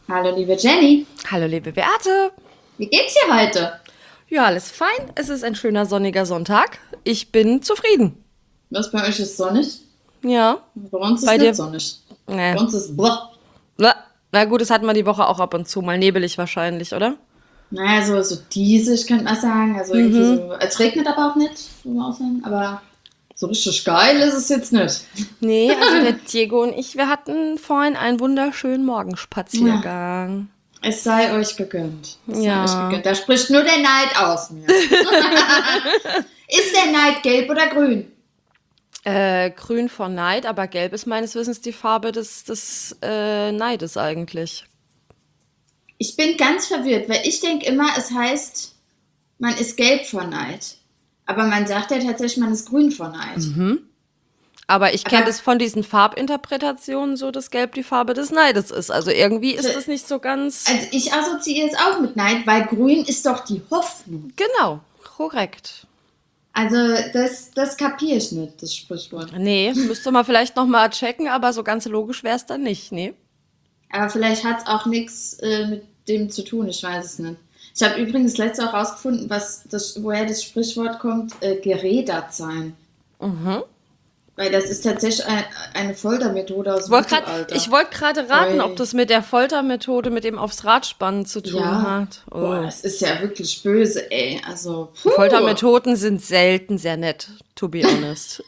Hallo, liebe Jenny. Hallo liebe Beate. Wie geht's dir heute? Ja, alles fein. Es ist ein schöner sonniger Sonntag. Ich bin zufrieden. Was bei euch ist sonnig? Ja, Bei uns ist bei nicht dir? sonnig. Bei Nee. uns ist boah. Na gut, das hatten wir die Woche auch ab und zu. Mal nebelig wahrscheinlich, oder? Naja, so diesig könnte man sagen. Also irgendwie so. Es regnet aber auch nicht, so mal aussehen. Aber so richtig geil ist es jetzt nicht. Nee, also der Diego und ich, wir hatten vorhin einen wunderschönen Ja, Morgenspaziergang. es sei euch gegönnt. Es sei euch Ja. gegönnt. Da spricht nur der Neid aus mir. Ist der Neid gelb oder grün? Grün vor Neid, aber gelb ist meines Wissens die Farbe des Neides eigentlich. Ich bin ganz verwirrt, weil ich denke immer, es heißt, man ist gelb vor Neid. Aber man sagt ja tatsächlich, man ist grün vor Neid. Aber ich kenne Aber das von diesen Farbinterpretationen so, dass Gelb die Farbe des Neides ist. Also irgendwie ist das nicht so ganz also ich assoziiere es auch mit Neid, weil grün ist doch die Hoffnung. genau, korrekt. Also das kapiere ich nicht, das Sprichwort. Nee, müsste man vielleicht noch mal checken, aber so ganz logisch wäre es dann nicht, nee. Aber vielleicht hat es auch nichts mit dem zu tun, ich weiß es nicht. Ich habe übrigens letztes auch rausgefunden, woher das Sprichwort kommt, gerädert sein. Weil das ist tatsächlich eine Foltermethode aus dem Ich Mittelalter. wollte gerade raten, ob Ui. das mit der Foltermethode, mit dem aufs Rad spannen zu tun Ja, hat. boah, Oh. das ist ja wirklich böse, ey. Also, puh. Foltermethoden sind selten sehr nett, to be honest.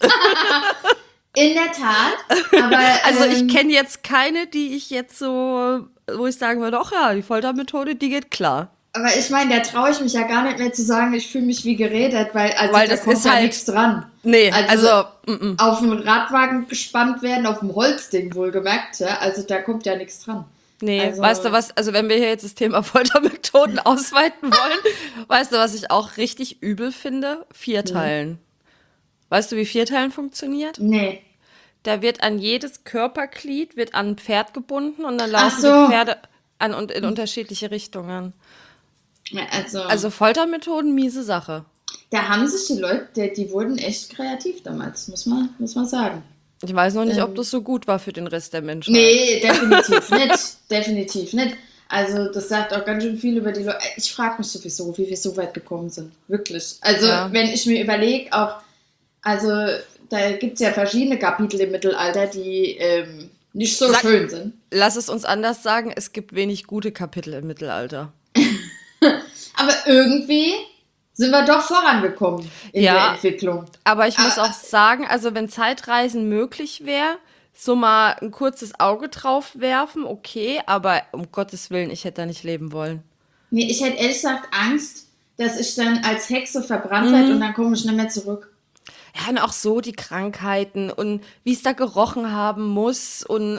In der Tat, aber Also ich kenne jetzt keine, die ich jetzt so, wo ich sagen würde, ach ja, die Foltermethode, die geht klar. Aber ich meine, da traue ich mich ja gar nicht mehr zu sagen, ich fühle mich wie geredet, weil also Weil da das kommt ist ja halt, nichts dran. nee, Also also, auf dem Radwagen gespannt werden, auf dem Holzding wohlgemerkt, ja, also da kommt ja nichts dran. nee, weißt du Also, was, also wenn wir hier jetzt das Thema Foltermethoden ausweiten wollen, weißt du, was ich auch richtig übel finde? nee, Vierteilen. Weißt du, wie Vierteilen funktioniert? nee. Da wird an jedes Körperglied wird an ein Pferd gebunden und dann Ach laufen die so, Pferde an und in unterschiedliche Richtungen. ja, also Also Foltermethoden, miese Sache. da haben sich die Leute, die wurden echt kreativ damals, muss man sagen. Ich weiß noch nicht, ob Ähm, das so gut war für den Rest der Menschheit. Nee, definitiv nicht. Definitiv nicht. Also, das sagt auch ganz schön viel über die Leute. Ich frage mich sowieso, wie wir so weit gekommen sind. Wirklich. Also, Ja. wenn ich mir überlege, auch, also, da gibt es ja verschiedene Kapitel im Mittelalter, die nicht so Sag, schön sind. lass es uns anders sagen, es gibt wenig gute Kapitel im Mittelalter. Aber irgendwie sind wir doch vorangekommen in der Ja, Entwicklung. aber ich Aber, muss auch sagen, also wenn Zeitreisen möglich wäre, so mal ein kurzes Auge drauf werfen, okay, aber um Gottes Willen, ich hätte da nicht leben wollen. nee, ich hätte ehrlich gesagt Angst, dass ich dann als Hexe verbrannt werde und dann komme ich nicht mehr zurück. Ja, und auch so die Krankheiten und wie es da gerochen haben muss und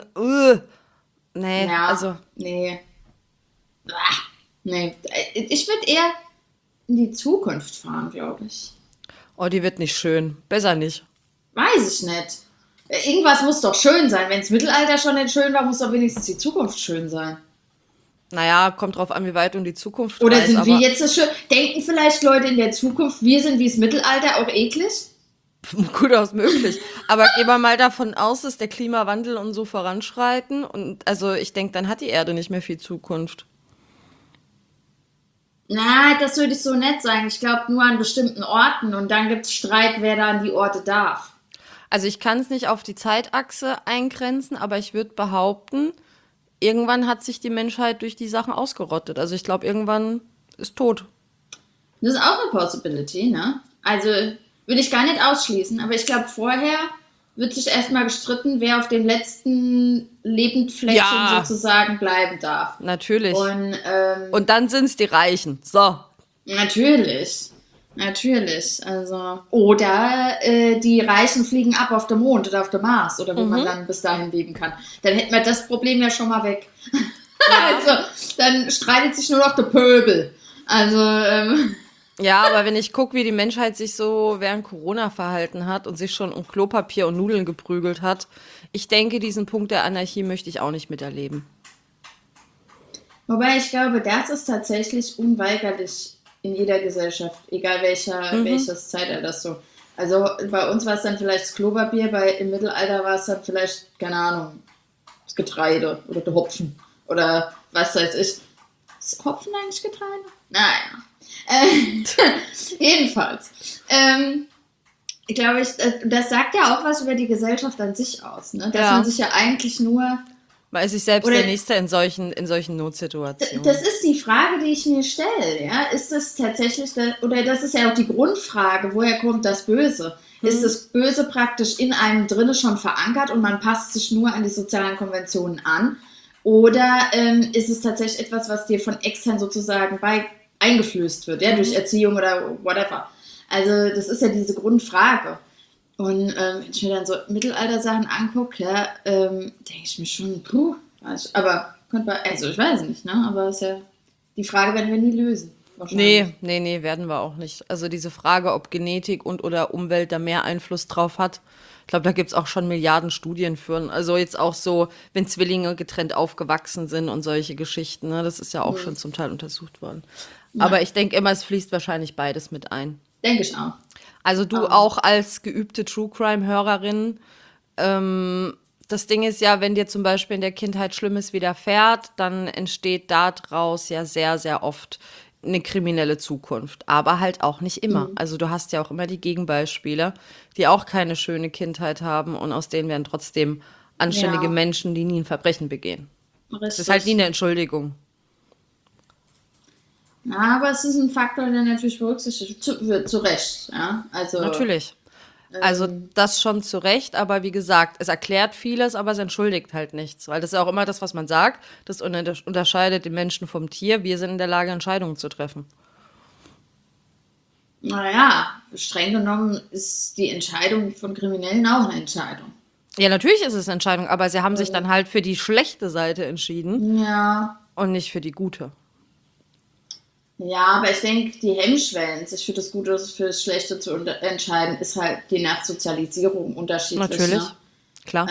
nee, Ja, also nee. Ah, nee. Ich würde eher in die Zukunft fahren, glaube ich. oh, die wird nicht schön. Besser nicht. Weiß ich nicht. Irgendwas muss doch schön sein. Wenn das Mittelalter schon nicht schön war, muss doch wenigstens die Zukunft schön sein. Naja, kommt drauf an, wie weit du in die Zukunft Oder reist, sind wir aber jetzt das schön? Denken vielleicht Leute in der Zukunft, wir sind wie das Mittelalter auch eklig? gut aus möglich. Aber gehen wir mal davon aus, dass der Klimawandel und so voranschreiten. Und also ich denke, dann hat die Erde nicht mehr viel Zukunft. Na, das würde ich so nett sagen. Ich glaube nur an bestimmten Orten und dann gibt es Streit, wer da an die Orte darf. Also ich kann es nicht auf die Zeitachse eingrenzen, aber ich würde behaupten, irgendwann hat sich die Menschheit durch die Sachen ausgerottet. Also ich glaube, irgendwann ist tot. Das ist auch eine Possibility, ne? Also würde ich gar nicht ausschließen, aber ich glaube, vorher wird sich erstmal gestritten, wer auf dem letzten Lebendfleckchen Ja, sozusagen bleiben darf. natürlich. Und Und dann sind es die Reichen. So. natürlich, natürlich, also. Oder die Reichen fliegen ab auf den Mond oder auf den Mars oder wo man dann bis dahin leben kann. Dann hätten wir das Problem ja schon mal weg. Ja. Also, dann streitet sich nur noch der Pöbel. Also, Ja, aber wenn ich gucke, wie die Menschheit sich so während Corona verhalten hat und sich schon um Klopapier und Nudeln geprügelt hat, ich denke, diesen Punkt der Anarchie möchte ich auch nicht miterleben. wobei ich glaube, das ist tatsächlich unweigerlich in jeder Gesellschaft, egal welches Zeitalter das so. Also bei uns war es dann vielleicht das Klopapier, im Mittelalter war es dann vielleicht, keine Ahnung, das Getreide oder der Hopfen. Oder was weiß ich. Ist Hopfen eigentlich Getreide? Naja. Jedenfalls. Ich glaube, das sagt ja auch was über die Gesellschaft an sich aus, ne? Dass man sich ja eigentlich nur... Man ist sich selbst der Nächste in solchen Notsituationen. Das ist die Frage, die ich mir stelle. Ja? Ist das tatsächlich, oder das ist ja auch die Grundfrage, woher kommt das Böse? Ist das Böse praktisch in einem drinne schon verankert und man passt sich nur an die sozialen Konventionen an? Oder ist es tatsächlich etwas, was dir von extern sozusagen eingeflößt wird, ja? Durch Erziehung oder whatever? Also das ist ja diese Grundfrage. Und wenn ich mir dann so Mittelalter-Sachen angucke, ja, denke ich mir schon, aber also ich weiß nicht, ne? Aber ist ja die Frage, werden wir nie lösen. Nee, werden wir auch nicht. Also diese Frage, ob Genetik und oder Umwelt da mehr Einfluss drauf hat, ich glaube, da gibt es auch schon Milliarden Studien für. Also jetzt auch so, wenn Zwillinge getrennt aufgewachsen sind und solche Geschichten, ne? Das ist ja auch schon zum Teil untersucht worden. Ja. Aber ich denke immer, es fließt wahrscheinlich beides mit ein. Denke ich auch. Also du auch als geübte True-Crime-Hörerin, das Ding ist ja, wenn dir zum Beispiel in der Kindheit Schlimmes widerfährt, dann entsteht daraus ja sehr, sehr oft eine kriminelle Zukunft. Aber halt auch nicht immer. Also du hast ja auch immer die Gegenbeispiele, die auch keine schöne Kindheit haben und aus denen werden trotzdem anständige Menschen, die nie ein Verbrechen begehen. Richtig. Das ist halt nie eine Entschuldigung. Ja, aber es ist ein Faktor, der natürlich berücksichtigt wird, zu Recht. Ja? Also, natürlich. Also das schon zu Recht, aber wie gesagt, es erklärt vieles, aber es entschuldigt halt nichts. Weil das ist ja auch immer das, was man sagt. Das unterscheidet den Menschen vom Tier. Wir sind in der Lage, Entscheidungen zu treffen. Naja, streng genommen ist die Entscheidung von Kriminellen auch eine Entscheidung. Ja, natürlich ist es eine Entscheidung, aber sie haben sich dann halt für die schlechte Seite entschieden. Ja. Und nicht für die gute. Ja, aber ich denke, die Hemmschwellen, sich für das Gute oder für das Schlechte zu entscheiden, ist halt je nach Sozialisierung unterschiedlich. Natürlich, ne? Klar.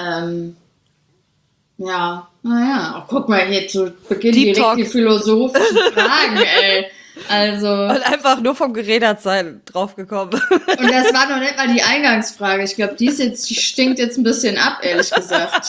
Ja, naja, auch guck mal hier zu Beginn Deep direkt Talk. Die philosophischen Fragen, ey. Also. Und einfach nur vom Gerädertsein draufgekommen. Und das war noch nicht mal die Eingangsfrage. Ich glaube, die stinkt jetzt ein bisschen ab, ehrlich gesagt.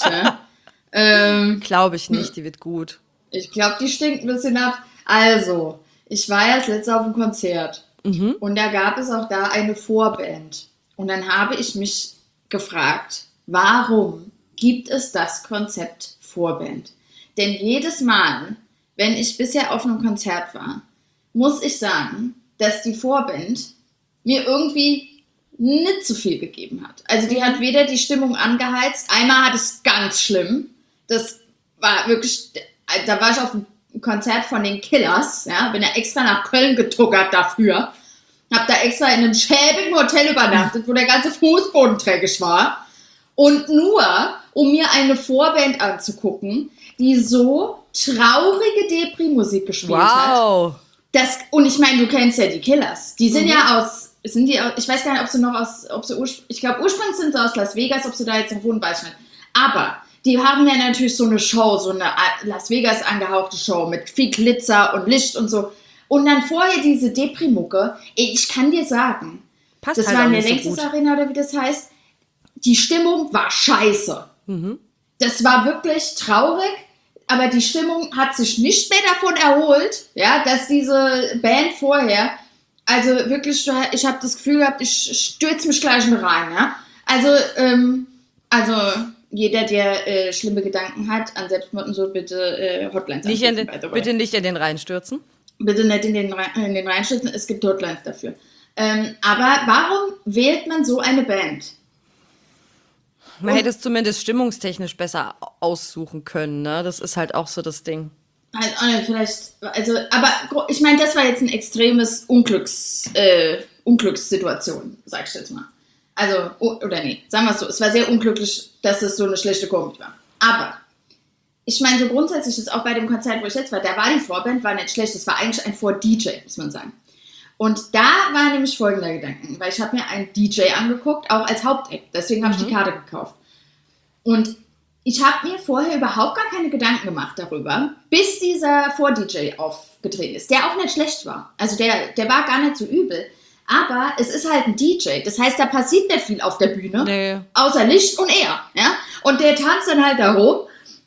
Ja. Glaube ich nicht, die wird gut. Ich glaube, die stinkt ein bisschen ab. Also, ich war ja das letzte auf dem Konzert und da gab es auch da eine Vorband. Und dann habe ich mich gefragt, warum gibt es das Konzept Vorband? Denn jedes Mal, wenn ich bisher auf einem Konzert war, muss ich sagen, dass die Vorband mir irgendwie nicht zu viel gegeben hat. Also die hat weder die Stimmung angeheizt, einmal hat es ganz schlimm, das war wirklich, da war ich auf dem Konzert von den Killers, ja, bin ja extra nach Köln getuckert dafür, hab da extra in einem schäbigen Hotel übernachtet, wo der ganze Fußboden dreckig war und nur, um mir eine Vorband anzugucken, die so traurige Depri-Musik gespielt hat. Und ich meine, du kennst ja die Killers, die sind ja ich weiß gar nicht, ich glaube ursprünglich sind sie aus Las Vegas, ob sie da jetzt noch wohnen, weiß ich nicht, aber die haben ja natürlich so eine Show, so eine Las Vegas angehauchte Show mit viel Glitzer und Licht und so. Und dann vorher diese Depri-Mucke. Ich kann dir sagen, passt das halt war in auch der nicht so Längstes gut. Arena oder wie das heißt. Die Stimmung war scheiße. Das war wirklich traurig, aber die Stimmung hat sich nicht mehr davon erholt, ja, dass diese Band vorher, also wirklich, ich habe das Gefühl gehabt, ich stürze mich gleich mit rein, ja. Also jeder, der schlimme Gedanken hat an Selbstmord und so, bitte Hotlines anrufen. Bitte nicht in den Rhein stürzen. Bitte nicht in den Rhein stürzen, es gibt Hotlines dafür. Aber warum wählt man so eine Band? Man hätte es zumindest stimmungstechnisch besser aussuchen können, ne? Das ist halt auch so das Ding. Aber ich meine, das war jetzt ein extremes Unglückssituation, sag ich jetzt mal. Also, oder nee, sagen wir es so, es war sehr unglücklich, dass es so eine schlechte Kombi war. Aber, ich meine, so grundsätzlich ist auch bei dem Konzert, wo ich jetzt war, da war die Vorband, war nicht schlecht, das war eigentlich ein Vor-DJ, muss man sagen. Und da war nämlich folgender Gedanken, weil ich habe mir einen DJ angeguckt, auch als Hauptact, deswegen habe ich die Karte gekauft. Und ich habe mir vorher überhaupt gar keine Gedanken gemacht darüber, bis dieser Vor-DJ aufgetreten ist, der auch nicht schlecht war. Also der war gar nicht so übel. Aber es ist halt ein DJ. Das heißt, da passiert nicht viel auf der Bühne, außer Licht und er. Ja? Und der tanzt dann halt da rum.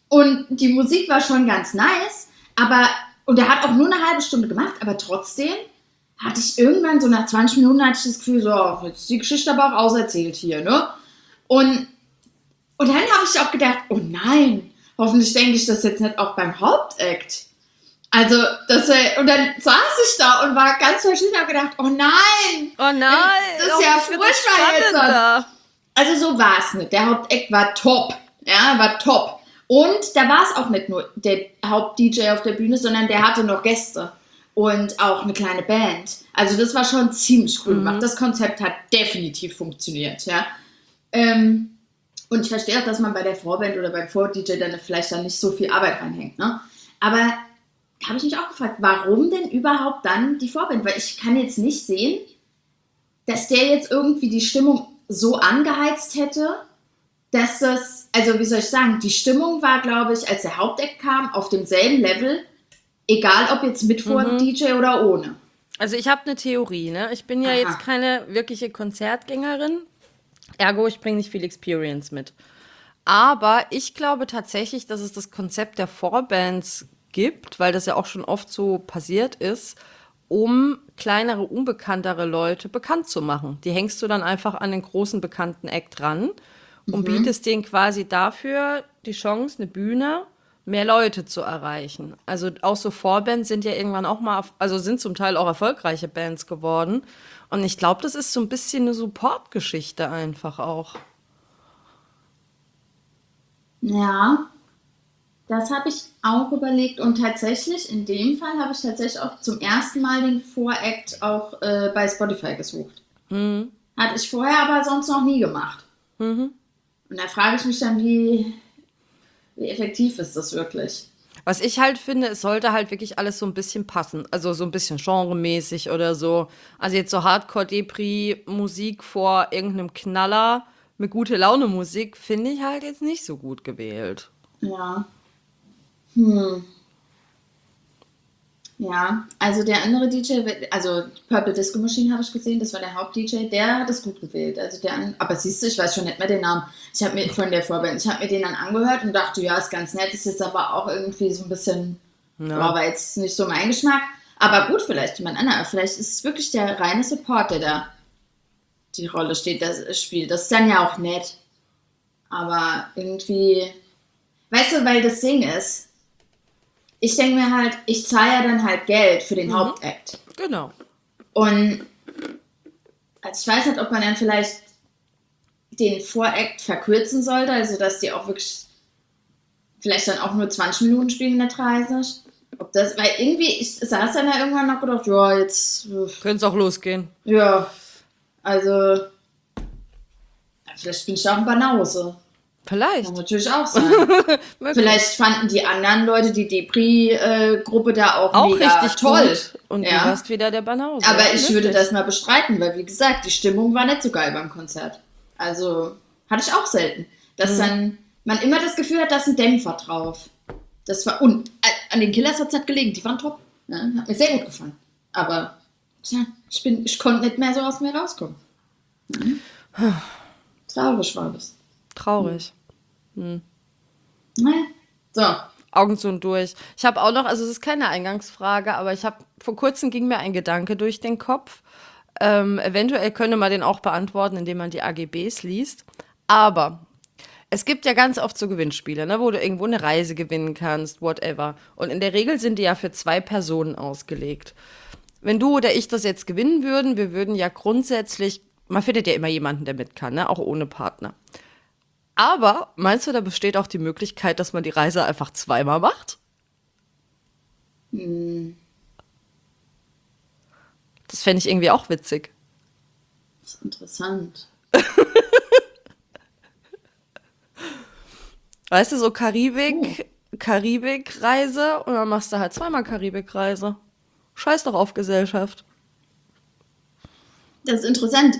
Und die Musik war schon ganz nice, und er hat auch nur eine halbe Stunde gemacht, aber trotzdem hatte ich irgendwann, so nach 20 Minuten, hatte ich das Gefühl, so, jetzt ist die Geschichte aber auch auserzählt hier, ne? Und dann habe ich auch gedacht, oh nein, hoffentlich denke ich das jetzt nicht auch beim Hauptakt. Also, und dann saß ich da und war ganz verschieden und habe gedacht, oh nein! Oh nein! Das ist ja furchtbar jetzt. Also so war es nicht. Der Hauptakt war top. Ja, war top. Und da war es auch nicht nur der Haupt-DJ auf der Bühne, sondern der hatte noch Gäste. Und auch eine kleine Band. Also das war schon ziemlich cool gemacht. Das Konzept hat definitiv funktioniert, ja. Und ich verstehe auch, dass man bei der Vorband oder beim Vor-DJ dann vielleicht dann nicht so viel Arbeit reinhängt, ne? Aber da habe ich mich auch gefragt, warum denn überhaupt dann die Vorband? Weil ich kann jetzt nicht sehen, dass der jetzt irgendwie die Stimmung so angeheizt hätte, dass das, also wie soll ich sagen, die Stimmung war, glaube ich, als der Hauptakt kam, auf demselben Level, egal ob jetzt mit vor dem DJ oder ohne. Also ich habe eine Theorie, ne? Ich bin ja jetzt keine wirkliche Konzertgängerin, ergo ich bringe nicht viel Experience mit. Aber ich glaube tatsächlich, dass es das Konzept der Vorbands gibt, weil das ja auch schon oft so passiert ist, um kleinere, unbekanntere Leute bekannt zu machen. Die hängst du dann einfach an den großen, bekannten Act ran und bietest denen quasi dafür die Chance, eine Bühne, mehr Leute zu erreichen. Also auch so Vorbands sind ja irgendwann auch mal, also sind zum Teil auch erfolgreiche Bands geworden. Und ich glaube, das ist so ein bisschen eine Support-Geschichte einfach auch. Ja, das habe ich auch überlegt und tatsächlich, in dem Fall habe ich tatsächlich auch zum ersten Mal den Voract auch bei Spotify gesucht. Hatte ich vorher aber sonst noch nie gemacht. Und da frage ich mich dann, wie effektiv ist das wirklich? Was ich halt finde, es sollte halt wirklich alles so ein bisschen passen. Also so ein bisschen genremäßig oder so. Also jetzt so Hardcore-Depri-Musik vor irgendeinem Knaller mit gute Laune-Musik finde ich halt jetzt nicht so gut gewählt. Ja. Ja, also der andere DJ, also Purple Disco Machine habe ich gesehen, das war der Haupt-DJ, der hat es gut gewählt. Also aber siehst du, ich weiß schon nicht mehr den Namen. Ich habe mir von der Vorband, ich habe mir den dann angehört und dachte, ja, ist ganz nett, ist jetzt aber auch irgendwie so ein bisschen, war jetzt nicht so mein Geschmack. Aber gut, vielleicht jemand anderer, vielleicht ist es wirklich der reine Support, der da die Rolle spielt. Das ist dann ja auch nett. Aber irgendwie, weißt du, weil das Ding ist, ich denke mir halt, ich zahle ja dann halt Geld für den Hauptakt. Genau. Und also ich weiß nicht, ob man dann vielleicht den Vorakt verkürzen sollte, also dass die auch wirklich vielleicht dann auch nur 20 Minuten spielen, nicht 30. Weil irgendwie, ich saß dann da irgendwann noch gedacht, ja, jetzt könnte es auch losgehen. Ja, also vielleicht bin ich auch ein Banause. Vielleicht. Kann natürlich auch sein. Vielleicht fanden die anderen Leute die Depri-Gruppe da auch mega richtig toll. Gut. Und du warst wieder der Banause. Aber ich würde das mal bestreiten, weil wie gesagt, die Stimmung war nicht so geil beim Konzert. Also hatte ich auch selten. Dass dann man immer das Gefühl hat, da ist ein Dämpfer drauf. Und an den Killers hat es halt gelegen, die waren top. Ne? Hat mir sehr gut gefallen. Aber tja, ich konnte nicht mehr so aus mir rauskommen. Traurig war das. Traurig. So. Augen zu und durch. Ich habe auch noch, also es ist keine Eingangsfrage, aber vor kurzem ging mir ein Gedanke durch den Kopf. Eventuell könnte man den auch beantworten, indem man die AGBs liest. Aber es gibt ja ganz oft so Gewinnspiele, ne, wo du irgendwo eine Reise gewinnen kannst, whatever. Und in der Regel sind die ja für 2 Personen ausgelegt. Wenn du oder ich das jetzt gewinnen würden, wir würden ja grundsätzlich, man findet ja immer jemanden, der mit kann, ne, auch ohne Partner. Aber meinst du, da besteht auch die Möglichkeit, dass man die Reise einfach 2-mal macht? Das fände ich irgendwie auch witzig. Das ist interessant. Weißt du, so Karibik-Reise und dann machst du halt 2-mal Karibik-Reise. Scheiß doch auf Gesellschaft. Das ist interessant.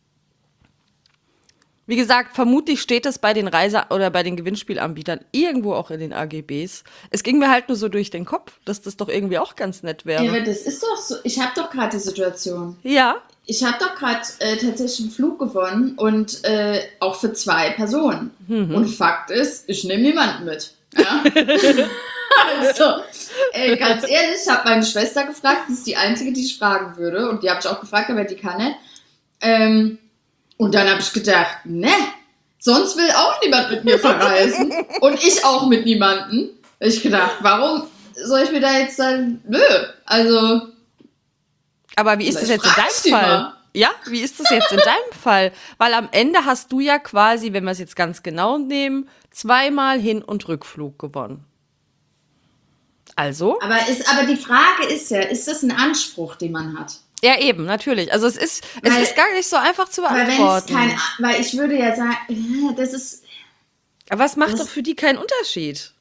Wie gesagt, vermutlich steht das bei den oder bei den Gewinnspielanbietern irgendwo auch in den AGBs. Es ging mir halt nur so durch den Kopf, dass das doch irgendwie auch ganz nett wäre. Ja, aber das ist doch so. Ich habe doch gerade die Situation. Ja. Ich habe doch gerade tatsächlich einen Flug gewonnen und auch für 2 Personen. Und Fakt ist, ich nehme niemanden mit. Ja? Also, ganz ehrlich, ich habe meine Schwester gefragt, die ist die Einzige, die ich fragen würde. Und die habe ich auch gefragt, aber die kann nicht. Und dann habe ich gedacht, ne, sonst will auch niemand mit mir verreisen. Und ich auch mit niemandem. Ich gedacht, warum soll ich mir da jetzt sagen, nö, also... Aber wie ist das jetzt in deinem Fall? Ja, wie ist das jetzt in deinem Fall? Weil am Ende hast du ja quasi, wenn wir es jetzt ganz genau nehmen, 2-mal Hin- und Rückflug gewonnen. Also? Aber die Frage ist ja, ist das ein Anspruch, den man hat? Ja, eben, natürlich. Also es ist gar nicht so einfach zu beantworten. Weil ich würde ja sagen, das ist... Aber es macht doch für die keinen Unterschied.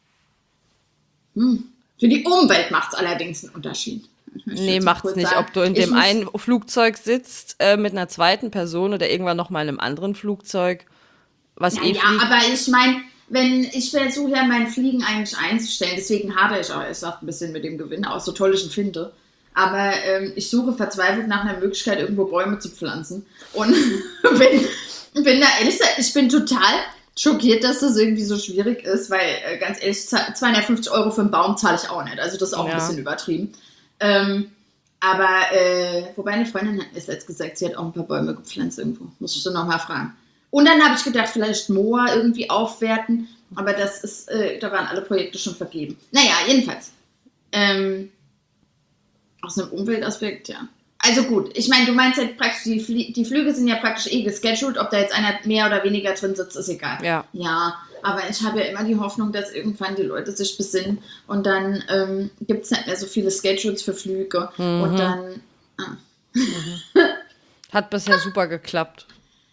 Für die Umwelt macht es allerdings einen Unterschied. Nee, macht's nicht. Ob du in dem einen Flugzeug sitzt mit einer zweiten Person oder irgendwann noch mal in einem anderen Flugzeug, was fliegt. Ja, aber ich meine, ich versuche ja mein Fliegen eigentlich einzustellen, deswegen hadere ich auch erst ein bisschen mit dem Gewinn, auch so toll ich ihn finde. Aber ich suche verzweifelt nach einer Möglichkeit, irgendwo Bäume zu pflanzen. Und bin da ehrlich gesagt, ich bin total schockiert, dass das irgendwie so schwierig ist, weil ganz ehrlich, 250 € für einen Baum zahle ich auch nicht. Also das ist auch ein bisschen übertrieben. Wobei eine Freundin hat es jetzt gesagt, sie hat auch ein paar Bäume gepflanzt irgendwo. Muss ich so nochmal fragen. Und dann habe ich gedacht, vielleicht Moa irgendwie aufwerten, aber das ist, da waren alle Projekte schon vergeben. Naja, jedenfalls. Aus einem Umweltaspekt, ja. Also gut, ich meine, du meinst ja praktisch, die Flüge sind ja praktisch gescheduled, ob da jetzt einer mehr oder weniger drin sitzt, ist egal. Ja. Ja, aber ich habe ja immer die Hoffnung, dass irgendwann die Leute sich besinnen und dann gibt es nicht mehr so viele Schedules für Flüge und dann... Hat bisher super geklappt.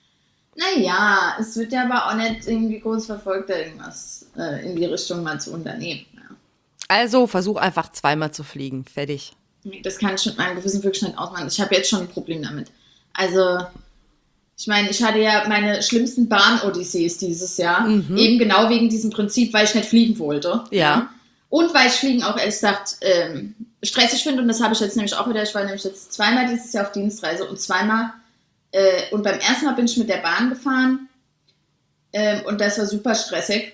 Naja, es wird ja aber auch nicht irgendwie groß verfolgt, da irgendwas in die Richtung mal zu unternehmen. Ja. Also versuch einfach 2-mal zu fliegen. Fertig. Das kann ich mit meinem Gewissen wirklich nicht ausmachen. Ich habe jetzt schon ein Problem damit. Also, ich meine, ich hatte ja meine schlimmsten Bahn-Odyssees dieses Jahr. Eben genau wegen diesem Prinzip, weil ich nicht fliegen wollte. Ja. Und weil ich Fliegen auch ehrlich gesagt stressig finde. Und das habe ich jetzt nämlich auch wieder. Ich war nämlich jetzt 2-mal dieses Jahr auf Dienstreise und 2-mal. Und beim ersten Mal bin ich mit der Bahn gefahren. Und das war super stressig.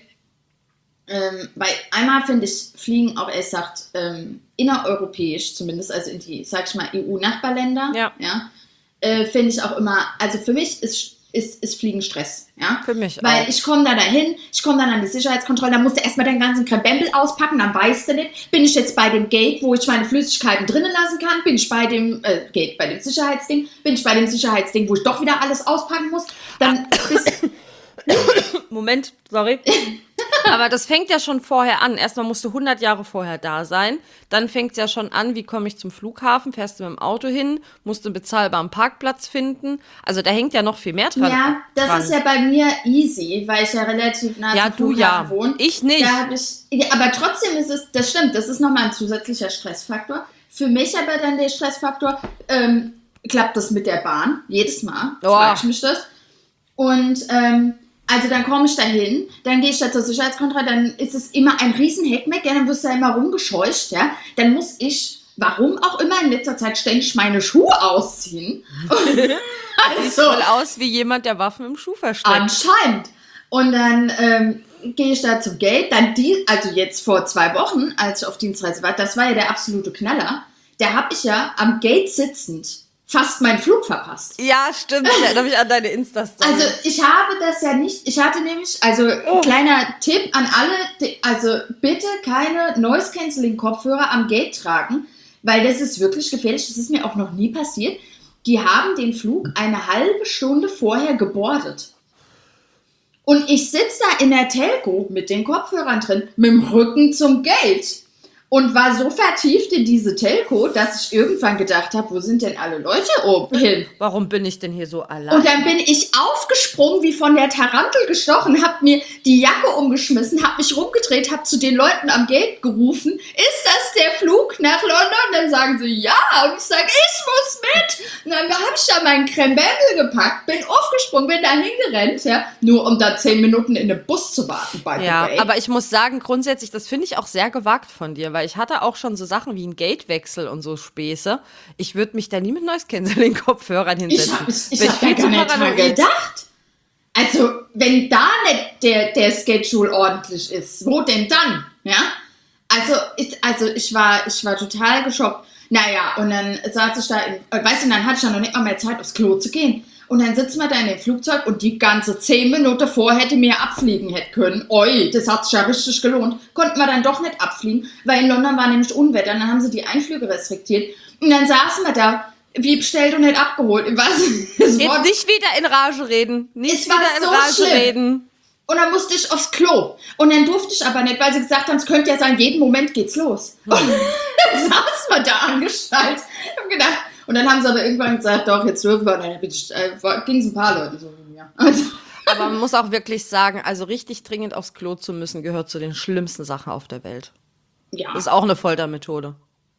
Weil einmal finde ich Fliegen auch ehrlich gesagt innereuropäisch zumindest, also in die, sag ich mal, EU-Nachbarländer, finde ich auch immer, also für mich ist Fliegen Stress, ja. Für mich weil auch. Ich komme da dahin, ich komme dann an die Sicherheitskontrolle, dann musst du erstmal den ganzen Krempel auspacken, dann weißt du nicht, bin ich jetzt bei dem Gate, wo ich meine Flüssigkeiten drinnen lassen kann, bin ich bei dem Gate, bei dem Sicherheitsding, bin ich bei dem Sicherheitsding, wo ich doch wieder alles auspacken muss, dann Moment, sorry. Aber das fängt ja schon vorher an. Erstmal musst du 100 Jahre vorher da sein. Dann fängt es ja schon an, wie komme ich zum Flughafen? Fährst du mit dem Auto hin? Musst du einen bezahlbaren Parkplatz finden? Also da hängt ja noch viel mehr dran. Ja, das ist ja bei mir easy, weil ich ja relativ nah zum Flughafen wohne. Ich nicht. Aber trotzdem ist es, das stimmt, das ist nochmal ein zusätzlicher Stressfaktor. Für mich aber dann der Stressfaktor, klappt das mit der Bahn. Jedes Mal frage ich mich das. Und also dann komme ich da hin, dann gehe ich da zur Sicherheitskontrolle, dann ist es immer ein riesen Heckmeck, ja, dann wirst du da immer rumgescheucht, ja. Dann muss ich, warum auch immer in letzter Zeit, ständig meine Schuhe ausziehen. Sieht voll aus wie jemand, der Waffen im Schuh versteckt. Anscheinend. Und dann gehe ich da zum Gate, also jetzt vor 2 Wochen, als ich auf Dienstreise war, das war ja der absolute Knaller, da habe ich ja am Gate sitzend fast meinen Flug verpasst. Ja, stimmt. Ich erinnere mich an deine Insta-Story. Also ich habe das ja nicht, ich hatte nämlich, also kleiner Tipp an alle, also bitte keine Noise-Canceling-Kopfhörer am Gate tragen, weil das ist wirklich gefährlich, das ist mir auch noch nie passiert. Die haben den Flug eine halbe Stunde vorher gebordet. Und ich sitze da in der Telco mit den Kopfhörern drin, mit dem Rücken zum Gate. Und war so vertieft in diese Telco, dass ich irgendwann gedacht habe, wo sind denn alle Leute oben hin? Warum bin ich denn hier so allein? Und dann bin ich aufgesprungen, wie von der Tarantel gestochen, habe mir die Jacke umgeschmissen, habe mich rumgedreht, habe zu den Leuten am Gate gerufen, ist das der Flug nach London? Und dann sagen sie, ja. Und ich sage, ich muss mit. Und dann habe ich da meinen Krembel gepackt, bin aufgesprungen, bin da hingerannt, ja, nur um da 10 Minuten in den Bus zu warten. Ja, aber ich muss sagen, grundsätzlich, das finde ich auch sehr gewagt von dir, weil ich hatte auch schon so Sachen wie einen Gatewechsel und so Späße. Ich würde mich da nie mit Noise-Canceling-Kopfhörern hinsetzen. Ich habe gar nicht mal gedacht. Also, wenn da nicht der Schedule ordentlich ist, wo denn dann? Ja? Ich war total geschockt. Naja, und dann saß ich da, weißt du, dann hatte ich ja noch nicht mal mehr Zeit, aufs Klo zu gehen. Und dann sitzen wir da in dem Flugzeug und die ganze 10 Minuten vor hätte mir abfliegen hätte können. Oi, das hat sich ja richtig gelohnt. Konnten wir dann doch nicht abfliegen, weil in London war nämlich Unwetter. Dann haben sie die Einflüge restriktiert. Und dann saßen wir da, wie bestellt und nicht abgeholt. Was? Jetzt nicht wieder in Rage reden. Nicht wieder in Rage reden. Und dann musste ich aufs Klo. Und dann durfte ich aber nicht, weil sie gesagt haben, es könnte ja sein, jeden Moment geht's los. Und dann saß man da angeschnallt. Ich hab gedacht, und dann haben sie aber irgendwann gesagt, doch, jetzt dürfen wir. Und dann ging es ein paar Leute so wie mir. Also. Aber man muss auch wirklich sagen, also richtig dringend aufs Klo zu müssen, gehört zu den schlimmsten Sachen auf der Welt. Ja. Das ist auch eine Foltermethode.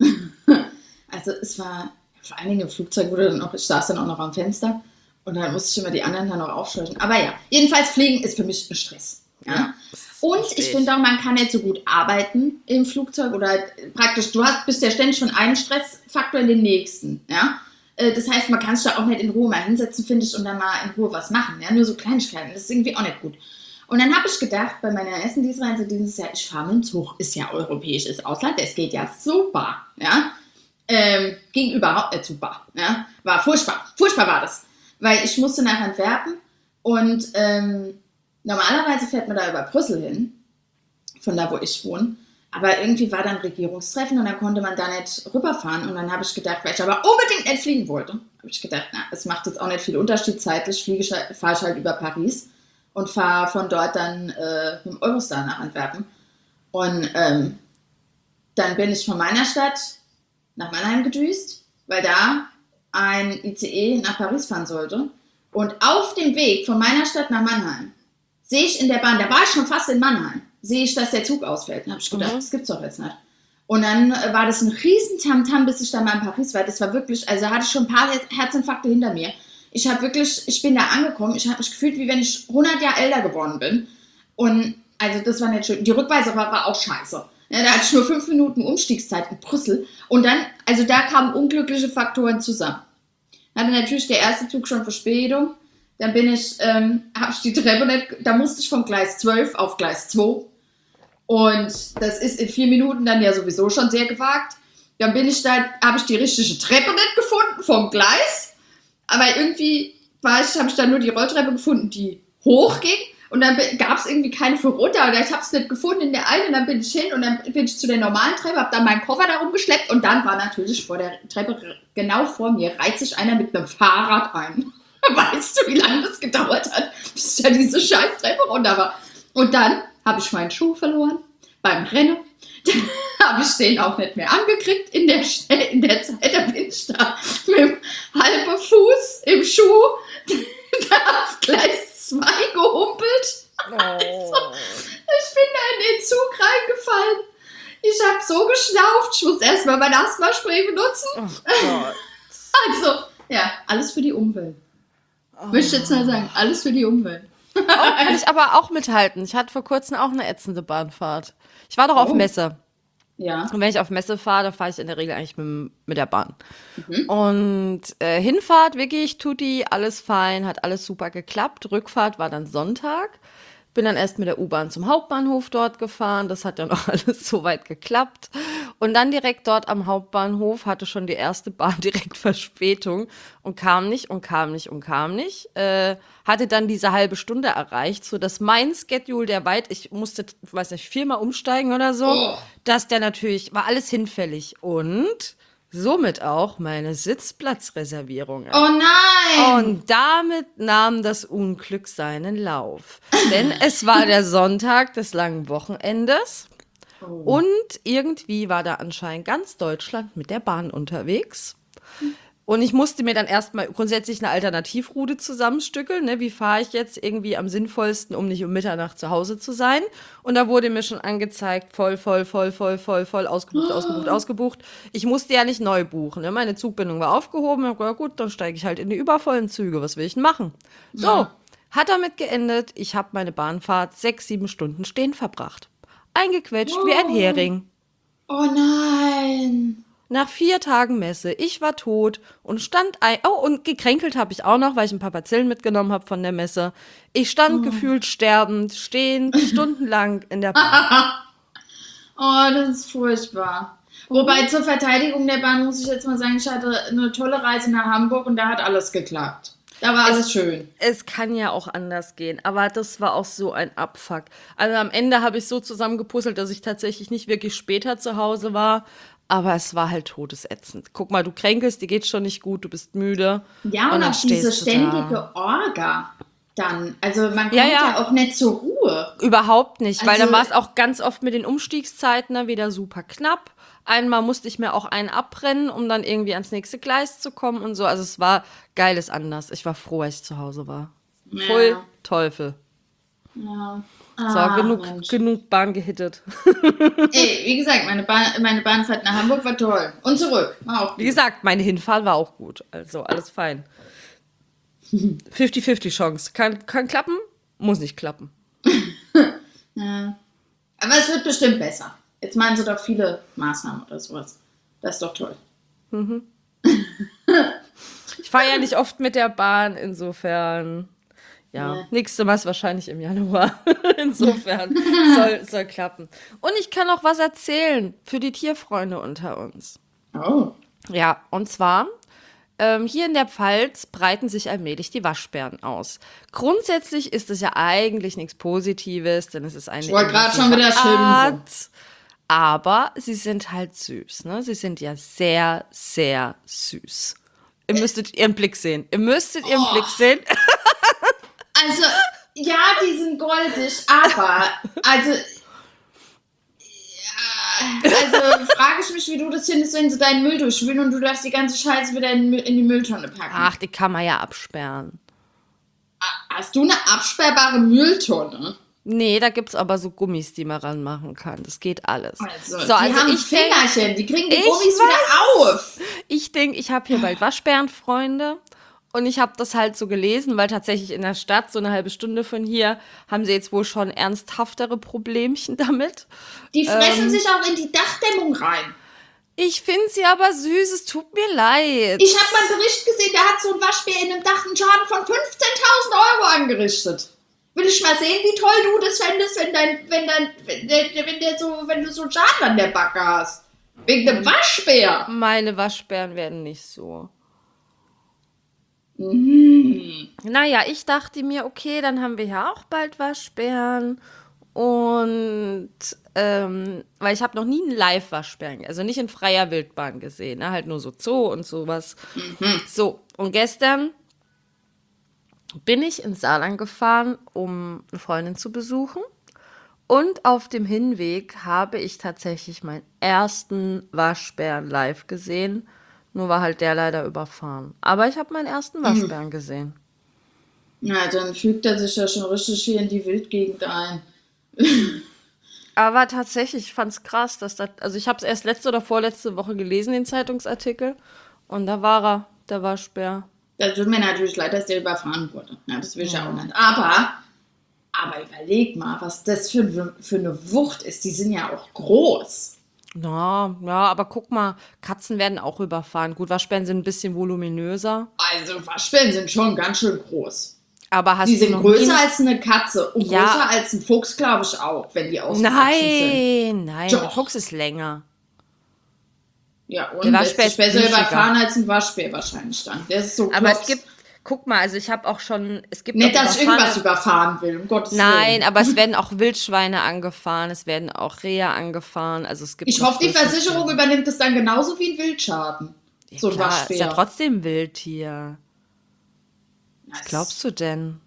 Also es war vor allen Dingen im Flugzeug, ich saß dann auch noch am Fenster und dann musste ich immer die anderen dann noch aufscheuchen. Aber ja, jedenfalls Fliegen ist für mich ein Stress. Ja. Und ich finde auch, man kann nicht so gut arbeiten im Flugzeug oder praktisch, bist ja ständig von einem Stressfaktor in den nächsten. Ja. Das heißt, man kann sich da auch nicht in Ruhe mal hinsetzen, finde ich, und dann mal in Ruhe was machen. Ja. Nur so Kleinigkeiten, das ist irgendwie auch nicht gut. Und dann habe ich gedacht, bei meiner ersten Dienstreise dieses Jahr, ich fahre mit dem Zug, ist ja europäisches Ausland, das geht ja super. Ja. Ging überhaupt nicht super. Ja? War furchtbar. Furchtbar war das. Weil ich musste nach Antwerpen und normalerweise fährt man da über Brüssel hin, von da, wo ich wohne. Aber irgendwie war dann Regierungstreffen und dann konnte man da nicht rüberfahren. Und dann habe ich gedacht, weil ich aber unbedingt nicht fliegen wollte, habe ich gedacht, na, es macht jetzt auch nicht viel Unterschied zeitlich. Fahre ich halt über Paris und fahre von dort dann mit dem Eurostar nach Antwerpen. Und dann bin ich von meiner Stadt nach Mannheim gedüst, weil da ein ICE nach Paris fahren sollte. Und auf dem Weg von meiner Stadt nach Mannheim sehe ich in der Bahn, da war ich schon fast in Mannheim, sehe ich, dass der Zug ausfällt. Dann habe ich gedacht, das gibt's doch jetzt nicht. Und dann war das ein riesen Tamtam, bis ich dann mal in Paris war. Das war wirklich, also hatte ich schon ein paar Herzinfarkte hinter mir. Ich bin da angekommen, ich habe mich gefühlt, wie wenn ich 100 Jahre älter geworden bin. Und also das war nicht schön. Die Rückreise war auch scheiße. Ja, da hatte ich nur 5 Minuten Umstiegszeit in Brüssel. Und dann, also da kamen unglückliche Faktoren zusammen. Hatte natürlich der erste Zug schon Verspätung. Dann habe ich die Treppe nicht, da musste ich vom Gleis 12 auf Gleis 2. Und das ist in 4 Minuten dann ja sowieso schon sehr gewagt. Dann habe ich die richtige Treppe nicht gefunden vom Gleis. Aber irgendwie habe ich dann nur die Rolltreppe gefunden, die hochging. Und dann gab es irgendwie keine für runter. Oder ich habe es nicht gefunden in der einen. Und dann bin ich hin und dann bin ich zu der normalen Treppe, habe dann meinen Koffer da rumgeschleppt. Und dann war natürlich vor der Treppe, genau vor mir, reiht sich einer mit einem Fahrrad ein. Weißt du, wie lange das gedauert hat, bis ich da diese scheiß Treppe runter war. Und dann habe ich meinen Schuh verloren beim Rennen. Dann habe ich den auch nicht mehr angekriegt in der Zeit. Da bin ich da mit dem halben Fuß im Schuh da auf Gleis 2 gehumpelt. Oh. Also, ich bin da in den Zug reingefallen. Ich habe so geschnauft. Ich muss erstmal mein Asthma-Spray benutzen. Oh Gott. Also, ja, alles für die Umwelt. Möchte ich jetzt mal sagen, alles für die Umwelt. Oh, kann ich aber auch mithalten. Ich hatte vor kurzem auch eine ätzende Bahnfahrt. Ich war doch auf Messe. Ja. Und wenn ich auf Messe fahre, dann fahre ich in der Regel eigentlich mit der Bahn. Mhm. Und Hinfahrt, wirklich, tutti, alles fein, hat alles super geklappt. Rückfahrt war dann Sonntag. Bin dann erst mit der U-Bahn zum Hauptbahnhof dort gefahren. Das hat ja noch alles soweit geklappt. Und dann direkt dort am Hauptbahnhof hatte schon die erste Bahn direkt Verspätung und kam nicht. Hatte dann diese halbe Stunde erreicht, sodass mein Schedule, ich musste, weiß nicht, 4-mal umsteigen oder so, dass der natürlich, war alles hinfällig. Und somit auch meine Sitzplatzreservierungen. Oh nein! Und damit nahm das Unglück seinen Lauf. Denn es war der Sonntag des langen Wochenendes. Oh. Und irgendwie war da anscheinend ganz Deutschland mit der Bahn unterwegs. Und ich musste mir dann erstmal grundsätzlich eine Alternativroute zusammenstückeln. Ne? Wie fahre ich jetzt irgendwie am sinnvollsten, um nicht um Mitternacht zu Hause zu sein? Und da wurde mir schon angezeigt, voll, ausgebucht. Ich musste ja nicht neu buchen. Ne? Meine Zugbindung war aufgehoben. Ich dachte, gut, dann steige ich halt in die übervollen Züge. Was will ich denn machen? So, hat damit geendet. Ich habe meine Bahnfahrt 6-7 Stunden stehen verbracht. Eingequetscht wie ein Hering. Oh nein. Nach 4 Tagen Messe. Ich war tot und und gekränkelt habe ich auch noch, weil ich ein paar Bazillen mitgenommen habe von der Messe. Ich stand gefühlt sterbend, stehend, stundenlang in der Bahn. Oh, das ist furchtbar. Wobei zur Verteidigung der Bahn muss ich jetzt mal sagen, ich hatte eine tolle Reise nach Hamburg und da hat alles geklappt. Da war alles schön. Es kann ja auch anders gehen, aber das war auch so ein Abfuck. Also am Ende habe ich so zusammengepuzzelt, dass ich tatsächlich nicht wirklich später zu Hause war, aber es war halt todesätzend. Guck mal, du kränkelst, dir geht's schon nicht gut, du bist müde. Ja, und dann auch diese stehst du da. ständige Orga dann. Also man kommt ja auch nicht zur Ruhe. Überhaupt nicht, weil Also- dann war es auch ganz oft mit den Umstiegszeiten dann wieder super knapp. Einmal musste ich mir auch einen abbrennen, um dann irgendwie ans nächste Gleis zu kommen und so. Also es war geiles anders. Ich war froh, als ich zu Hause war. Ja. Voll Teufel. Ja. So, Mensch. genug Bahn gehittet. Ey, wie gesagt, meine Bahnfahrt nach Hamburg war toll. Und zurück. War auch Wie gut. gesagt, meine Hinfahrt war auch gut. Also alles fein. 50-50 Chance. Kann klappen, muss nicht klappen. Ja. Aber es wird bestimmt besser. Jetzt machen sie doch viele Maßnahmen oder sowas. Das ist doch toll. Ich fahre ja nicht oft mit der Bahn, insofern. Ja, Ja. nächste Mal ist wahrscheinlich im Januar. Insofern soll klappen. Und ich kann auch was erzählen für die Tierfreunde unter uns. Oh. Ja, und zwar, hier in der Pfalz breiten sich allmählich die Waschbären aus. Grundsätzlich ist es ja eigentlich nichts Positives, denn es ist eine Ich wollte gerade schon invasive wieder schimpfen. Art. Aber sie sind halt süß, ne? Sie sind ja sehr, sehr süß. Ihr müsstet ihren Blick sehen. Blick sehen. Also, ja, die sind goldig, aber, also frage ich mich, wie du das findest, wenn sie deinen Müll durchwühlen und du darfst die ganze Scheiße wieder in die Mülltonne packen. Ach, die kann man ja absperren. Hast du eine absperrbare Mülltonne? Nee, da gibt's aber so Gummis, die man ranmachen kann. Das geht alles. Also, So, die haben ich denk, Fingerchen, die kriegen die Ich Gummis wieder auf. ich habe hier bald Waschbärenfreunde. Und ich habe das halt so gelesen, weil tatsächlich in der Stadt, so eine halbe Stunde von hier, haben sie jetzt wohl schon ernsthaftere Problemchen damit. Die fressen sich auch in die Dachdämmung rein. Ich finde sie aber süß, es tut mir leid. Ich habe mal einen Bericht gesehen, da hat so ein Waschbär in einem Dach einen Schaden von 15.000 Euro angerichtet. Will ich mal sehen, wie toll du das fändest, wenn du so einen Schaden an der Backe hast. Wegen einem Waschbär. Meine Waschbären werden nicht so. Mhm. Naja, ich dachte mir, okay, dann haben wir ja auch bald Waschbären. Und weil ich habe noch nie einen Live-Waschbären, also nicht in freier Wildbahn gesehen, ne? Halt nur so Zoo und sowas. So, und gestern bin ich ins Saarland gefahren, um eine Freundin zu besuchen. Und auf dem Hinweg habe ich tatsächlich meinen ersten Waschbären live gesehen. Nur war halt der leider überfahren. Aber ich habe meinen ersten Waschbären gesehen. Na, dann fügt er sich ja schon richtig hier in die Wildgegend ein. Aber tatsächlich, ich fand es krass, dass das. Also ich habe es erst letzte oder vorletzte Woche gelesen, den Zeitungsartikel. Und da war er, der Waschbär. Das tut mir natürlich leid, dass der überfahren wurde. Ja, das will ich ja auch nicht. Aber überleg mal, was das für eine Wucht ist. Die sind ja auch groß. Ja, aber guck mal, Katzen werden auch überfahren. Gut, Waschbären sind ein bisschen voluminöser. Also Waschbären sind schon ganz schön groß. Aber hast Die du sind noch größer nie... als eine Katze und Ja. größer als ein Fuchs, glaube ich auch, wenn die ausgewachsen sind. Nein, Doch. der Fuchs ist länger. Ja, und Der lässt Waschbär sich ist besser buschiger. überfahren als ein Waschbär wahrscheinlich dann. Der ist so Aber klops. es gibt, guck mal, also ich habe auch schon, es gibt Nicht, auch dass ich irgendwas überfahren will, um Gottes Nein, Willen. aber es werden auch Wildschweine angefahren, es werden auch Rehe angefahren, also es gibt Ich noch hoffe, die größere Versicherung Tiere. übernimmt es dann genauso wie ein Wildschaden. Ja, So ein klar, ist ja Waschbär. trotzdem ein Wildtier. Was Das- glaubst du denn?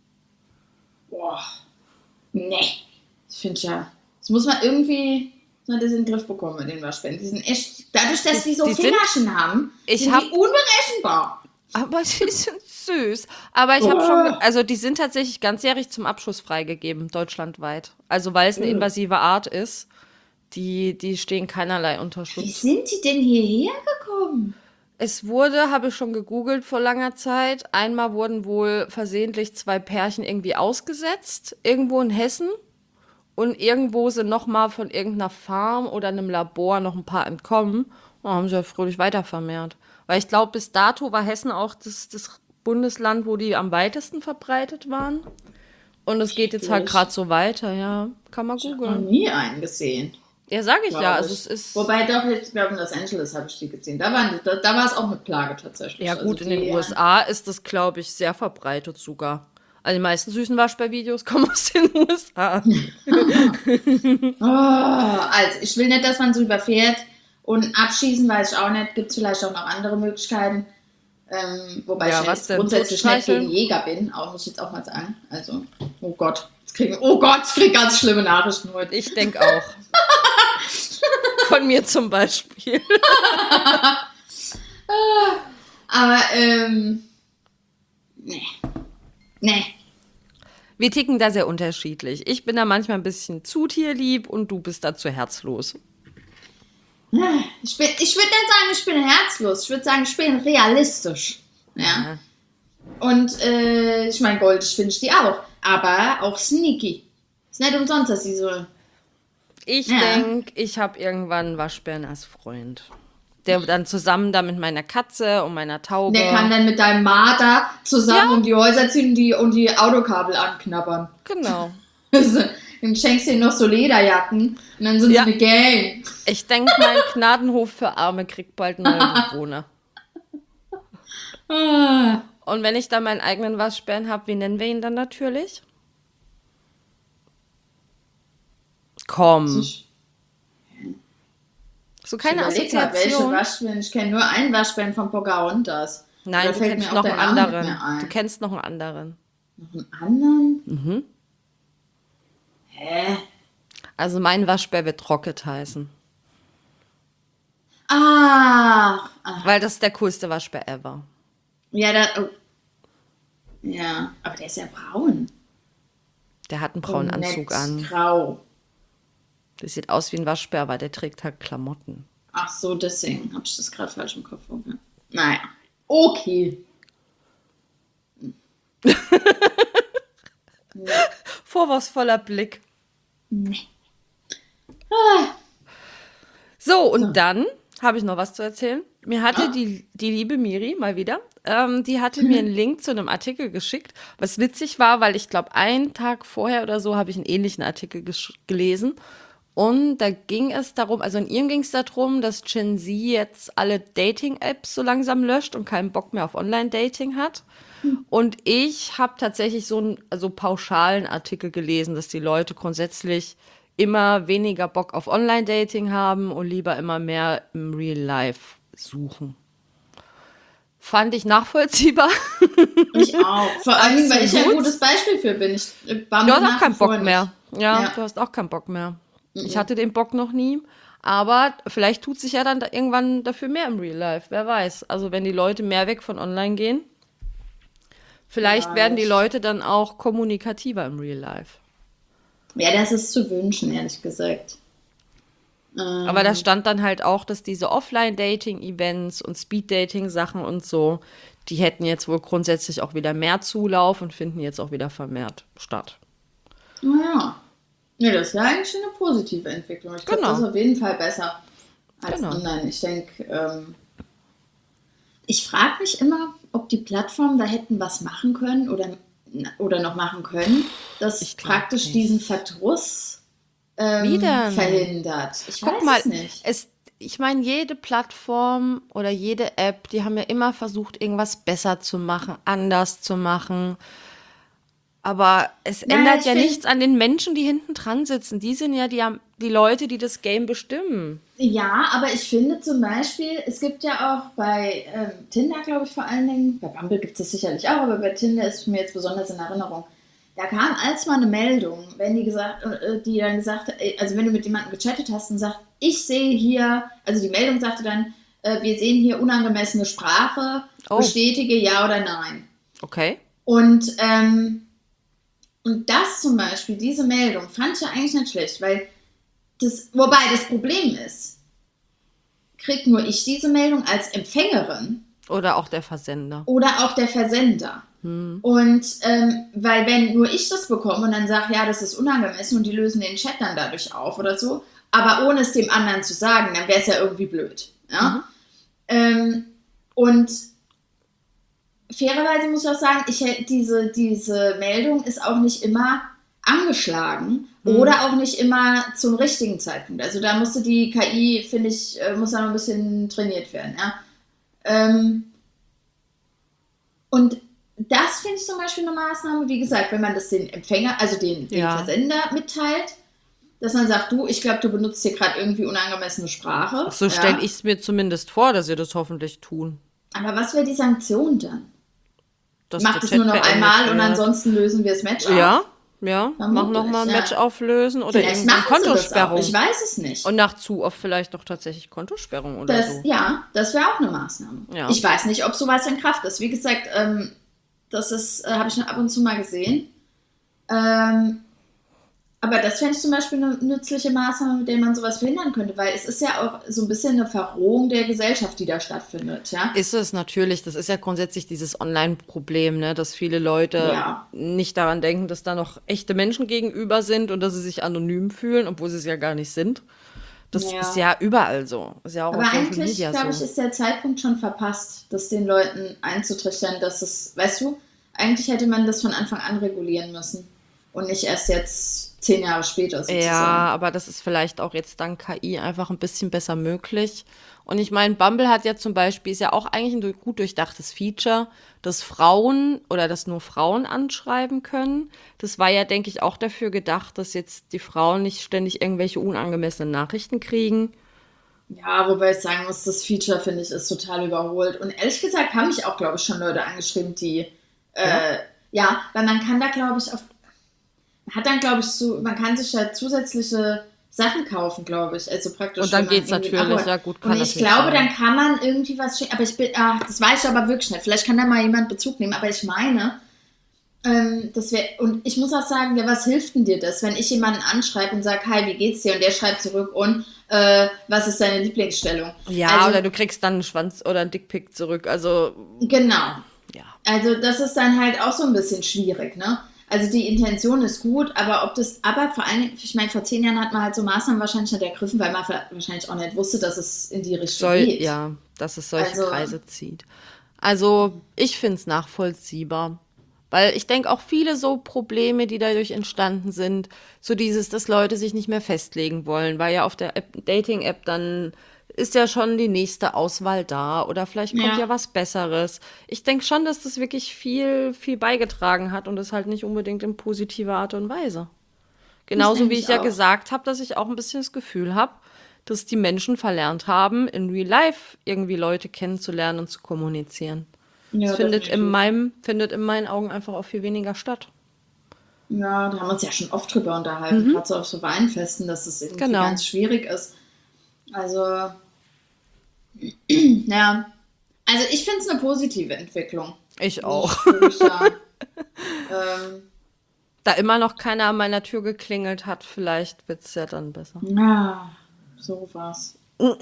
Boah. Nee. Ich finde ja, das muss man irgendwie das in den Griff bekommen mit den Waschbären. Die sind echt, dadurch, dass die so Die sind- Fingerchen haben, Ich sind hab- die unberechenbar. Aber sie sind süß. Aber ich habe schon, also die sind tatsächlich ganzjährig zum Abschuss freigegeben, deutschlandweit. Also weil es eine invasive Art ist, die stehen keinerlei unter Wie Schutz. sind die denn hierher gekommen? Es wurde, habe ich schon gegoogelt vor langer Zeit, einmal wurden wohl versehentlich 2 Pärchen irgendwie ausgesetzt, irgendwo in Hessen. Und irgendwo sind noch mal von irgendeiner Farm oder einem Labor noch ein paar entkommen. haben sie ja fröhlich weiter vermehrt. Weil ich glaube, bis dato war Hessen auch das Bundesland, wo die am weitesten verbreitet waren. Und es geht jetzt halt gerade so weiter, ja. Kann man Ich habe noch googeln. nie einen gesehen. Ja, sage ich ja. Glaube Also ich. es ist. Wobei doch, ich glaube in Los Angeles habe ich die gesehen. Da war es auch eine Plage tatsächlich. Ja, gut, Also in den die, USA ist das, glaube ich, sehr verbreitet sogar. Also die meisten süßen Waschbär-Videos kommen aus den USA. Oh, also ich will nicht, dass man so überfährt. Und abschießen weiß ich auch nicht. Gibt es vielleicht auch noch andere Möglichkeiten. Wobei Ja, ich was jetzt denn? grundsätzlich nicht Totstreicheln? gegen Jäger bin. Auch muss ich jetzt auch mal sagen. Also, oh Gott, ich kriege ganz schlimme Nachrichten heute. Ich denke auch. Von mir zum Beispiel. Aber, nee. Wir ticken da sehr unterschiedlich. Ich bin da manchmal ein bisschen zu tierlieb und du bist da zu herzlos. Ich würde nicht sagen, ich bin herzlos. Ich würde sagen, ich bin realistisch. Ja. Und ich meine, goldig finde ich die auch. Aber auch sneaky. Ist nicht umsonst, dass sie so. Ich Ja. denke, ich habe irgendwann einen Waschbären als Freund. Der dann zusammen da mit meiner Katze und meiner Taube. Der kann dann mit deinem Marder zusammen um die Häuser ziehen und die Autokabel anknabbern. Genau. Dann schenkst du ihnen noch so Lederjacken und dann sind sie Ja. eine Gang. Ich denke, mein Gnadenhof für Arme kriegt bald neue Bewohner. Ah, Und wenn ich dann meinen eigenen Waschbären habe, wie nennen wir ihn dann natürlich? Komm. ich So keine überleg grad, welche Assoziation. Waschbären. Ich kenne nur einen Waschbären von Pocahontas. Nein, Da du fällt kennst mir noch auch einen der Name nicht anderen. mehr ein. Du kennst noch einen anderen. Noch einen anderen? Mhm. Hä? Also mein Waschbär wird Rocket heißen. Ah, Weil das ist der coolste Waschbär ever. ja, ja, aber der ist ja braun. Der hat einen braunen Und Anzug nicht an. grau. Der sieht aus wie ein Waschbär, aber der trägt halt Klamotten. Ach so, deswegen habe ich das gerade falsch im Kopf. Okay. Naja, okay. Vorwurfsvoller Blick. Nee. Ah, So, und dann habe ich noch was zu erzählen. Mir hatte die liebe Miri mal wieder, die hatte mir einen Link zu einem Artikel geschickt, was witzig war, weil ich glaube, einen Tag vorher oder so habe ich einen ähnlichen Artikel gelesen. Und da ging es darum, also in ihrem ging es darum, dass Gen Z jetzt alle Dating-Apps so langsam löscht und keinen Bock mehr auf Online-Dating hat. Und ich habe tatsächlich so einen pauschalen Artikel gelesen, dass die Leute grundsätzlich immer weniger Bock auf Online-Dating haben und lieber immer mehr im Real Life suchen. Fand ich nachvollziehbar. ich auch. Vor allem, weil ich ja ein Absolut. gutes Beispiel für bin. Ich war Du hast nach auch keinen wie vor Bock nicht. mehr. Ja, Ja. du hast auch keinen Bock mehr. Ich hatte den Bock noch nie. Aber vielleicht tut sich ja dann irgendwann dafür mehr im Real Life. Wer weiß. Also wenn die Leute mehr weg von online gehen, vielleicht werden die Leute dann auch kommunikativer im Real Life. Ja, das ist zu wünschen, ehrlich gesagt. Aber da stand dann halt auch, dass diese Offline-Dating-Events und Speed-Dating-Sachen und so, die hätten jetzt wohl grundsätzlich auch wieder mehr Zulauf und finden jetzt auch wieder vermehrt statt. Naja. Ja, das ist ja eigentlich schon eine positive Entwicklung. Ich glaube, Genau. das ist auf jeden Fall besser als Genau. online. Ich denke, ich frage mich immer, ob die Plattformen da hätten was machen können oder noch machen können, das Ich glaub praktisch nicht. diesen Verdruss Wie denn? verhindert. Ich Guck weiß mal, es nicht. ich meine, jede Plattform oder jede App, die haben ja immer versucht, irgendwas besser zu machen, anders zu machen. Aber es ändert ich ja find- nichts an den Menschen, die hinten dran sitzen. Die sind ja die Leute, die das Game bestimmen. Ja, aber ich finde zum Beispiel, es gibt ja auch bei Tinder, glaube ich, vor allen Dingen, bei Bumble gibt es das sicherlich auch, aber bei Tinder ist mir jetzt besonders in Erinnerung. Da kam als mal eine Meldung, wenn die dann gesagt, also wenn du mit jemandem gechattet hast und sagt, ich sehe hier, also die Meldung sagte dann, wir sehen hier unangemessene Sprache, Oh. bestätige ja oder nein. Okay. Und das zum Beispiel, diese Meldung, fand ich ja eigentlich nicht schlecht, weil wobei das Problem ist, kriegt nur ich diese Meldung als Empfängerin Oder auch der Versender. oder auch der Versender. Und weil wenn nur ich das bekomme und dann sage, ja, das ist unangemessen und die lösen den Chat dann dadurch auf oder so, aber ohne es dem anderen zu sagen, dann wäre es ja irgendwie blöd. Ja? Und fairerweise muss ich auch sagen, diese Meldung ist auch nicht immer angeschlagen oder auch nicht immer zum richtigen Zeitpunkt. Also da musste die KI, finde ich, muss da noch ein bisschen trainiert werden. Ja? Und das finde ich zum Beispiel eine Maßnahme, wie gesagt, wenn man das den Empfänger, also den Versender mitteilt, dass man sagt, du, ich glaube, du benutzt hier gerade irgendwie unangemessene Sprache. So stelle ich es mir zumindest vor, dass sie das hoffentlich tun. Aber was wäre die Sanktion dann? Dass Macht es nur noch einmal und ansonsten lösen wir das Match auf? Ja, mach nochmal ein Match auflösen oder vielleicht irgendeine Kontosperrung. Ich weiß es nicht. Und nach zu oft vielleicht doch tatsächlich Kontosperrung oder so. Ja, das wäre auch eine Maßnahme. Ja. Ich weiß nicht, ob sowas in Kraft ist. Wie gesagt, das ist, habe ich schon ab und zu mal gesehen. Aber das fände ich zum Beispiel eine nützliche Maßnahme, mit der man sowas verhindern könnte, weil es ist ja auch so ein bisschen eine Verrohung der Gesellschaft, die da stattfindet. Ja? Ist es natürlich. Das ist ja grundsätzlich dieses Online-Problem, ne? Dass viele Leute nicht daran denken, dass da noch echte Menschen gegenüber sind und dass sie sich anonym fühlen, obwohl sie es ja gar nicht sind. Das ist ja überall so. Ist ja auch aber auf Social eigentlich, Media glaube so. ich, ist der Zeitpunkt schon verpasst, das den Leuten einzutrichtern, dass es, weißt du, eigentlich hätte man das von Anfang an regulieren müssen und nicht erst jetzt 10 Jahre später sozusagen. Ja, aber das ist vielleicht auch jetzt dank KI einfach ein bisschen besser möglich. Und ich meine, Bumble hat ja zum Beispiel, ist ja auch eigentlich ein gut durchdachtes Feature, dass Frauen oder dass nur Frauen anschreiben können. Das war ja, denke ich, auch dafür gedacht, dass jetzt die Frauen nicht ständig irgendwelche unangemessenen Nachrichten kriegen. Ja, wobei ich sagen muss, das Feature, finde ich, ist total überholt. Und ehrlich gesagt haben mich auch, glaube ich, schon Leute angeschrieben, die, weil man kann da, glaube ich, man kann sich ja zusätzliche Sachen kaufen, glaube ich. Also praktisch. Und dann geht es natürlich, ja gut, kann und ich glaube, dann kann man irgendwie was schicken. Aber das weiß ich aber wirklich nicht. Vielleicht kann da mal jemand Bezug nehmen. Aber ich meine, und ich muss auch sagen, ja, was hilft denn dir das, wenn ich jemanden anschreibe und sage, hi, wie geht's dir? Und der schreibt zurück und was ist deine Lieblingsstellung? Ja, also, oder du kriegst dann einen Schwanz oder einen Dickpick zurück. Also genau. Ja. Also das ist dann halt auch so ein bisschen schwierig, ne? Also die Intention ist gut, aber vor allem, ich meine, vor 10 Jahren hat man halt so Maßnahmen wahrscheinlich nicht ergriffen, weil man wahrscheinlich auch nicht wusste, dass es in die Richtung geht. Ja, dass es solche Kreise zieht. Also ich finde es nachvollziehbar. Weil ich denke auch viele so Probleme, die dadurch entstanden sind, so dass Leute sich nicht mehr festlegen wollen, weil ja auf der Dating-App dann ist ja schon die nächste Auswahl da oder vielleicht kommt ja was Besseres. Ich denke schon, dass das wirklich viel, viel beigetragen hat und das halt nicht unbedingt in positiver Art und Weise. Genauso wie ich ja gesagt habe, dass ich auch ein bisschen das Gefühl habe, dass die Menschen verlernt haben, in Real Life irgendwie Leute kennenzulernen und zu kommunizieren. Ja, das findet in meinen Augen einfach auch viel weniger statt. Ja, da haben wir uns ja schon oft drüber unterhalten, gerade so auf so Weinfesten, dass das irgendwie ganz schwierig ist. Also, ja. Also ich finde es eine positive Entwicklung. Ich auch. Da immer noch keiner an meiner Tür geklingelt hat, vielleicht wird es ja dann besser. Ja, sowas.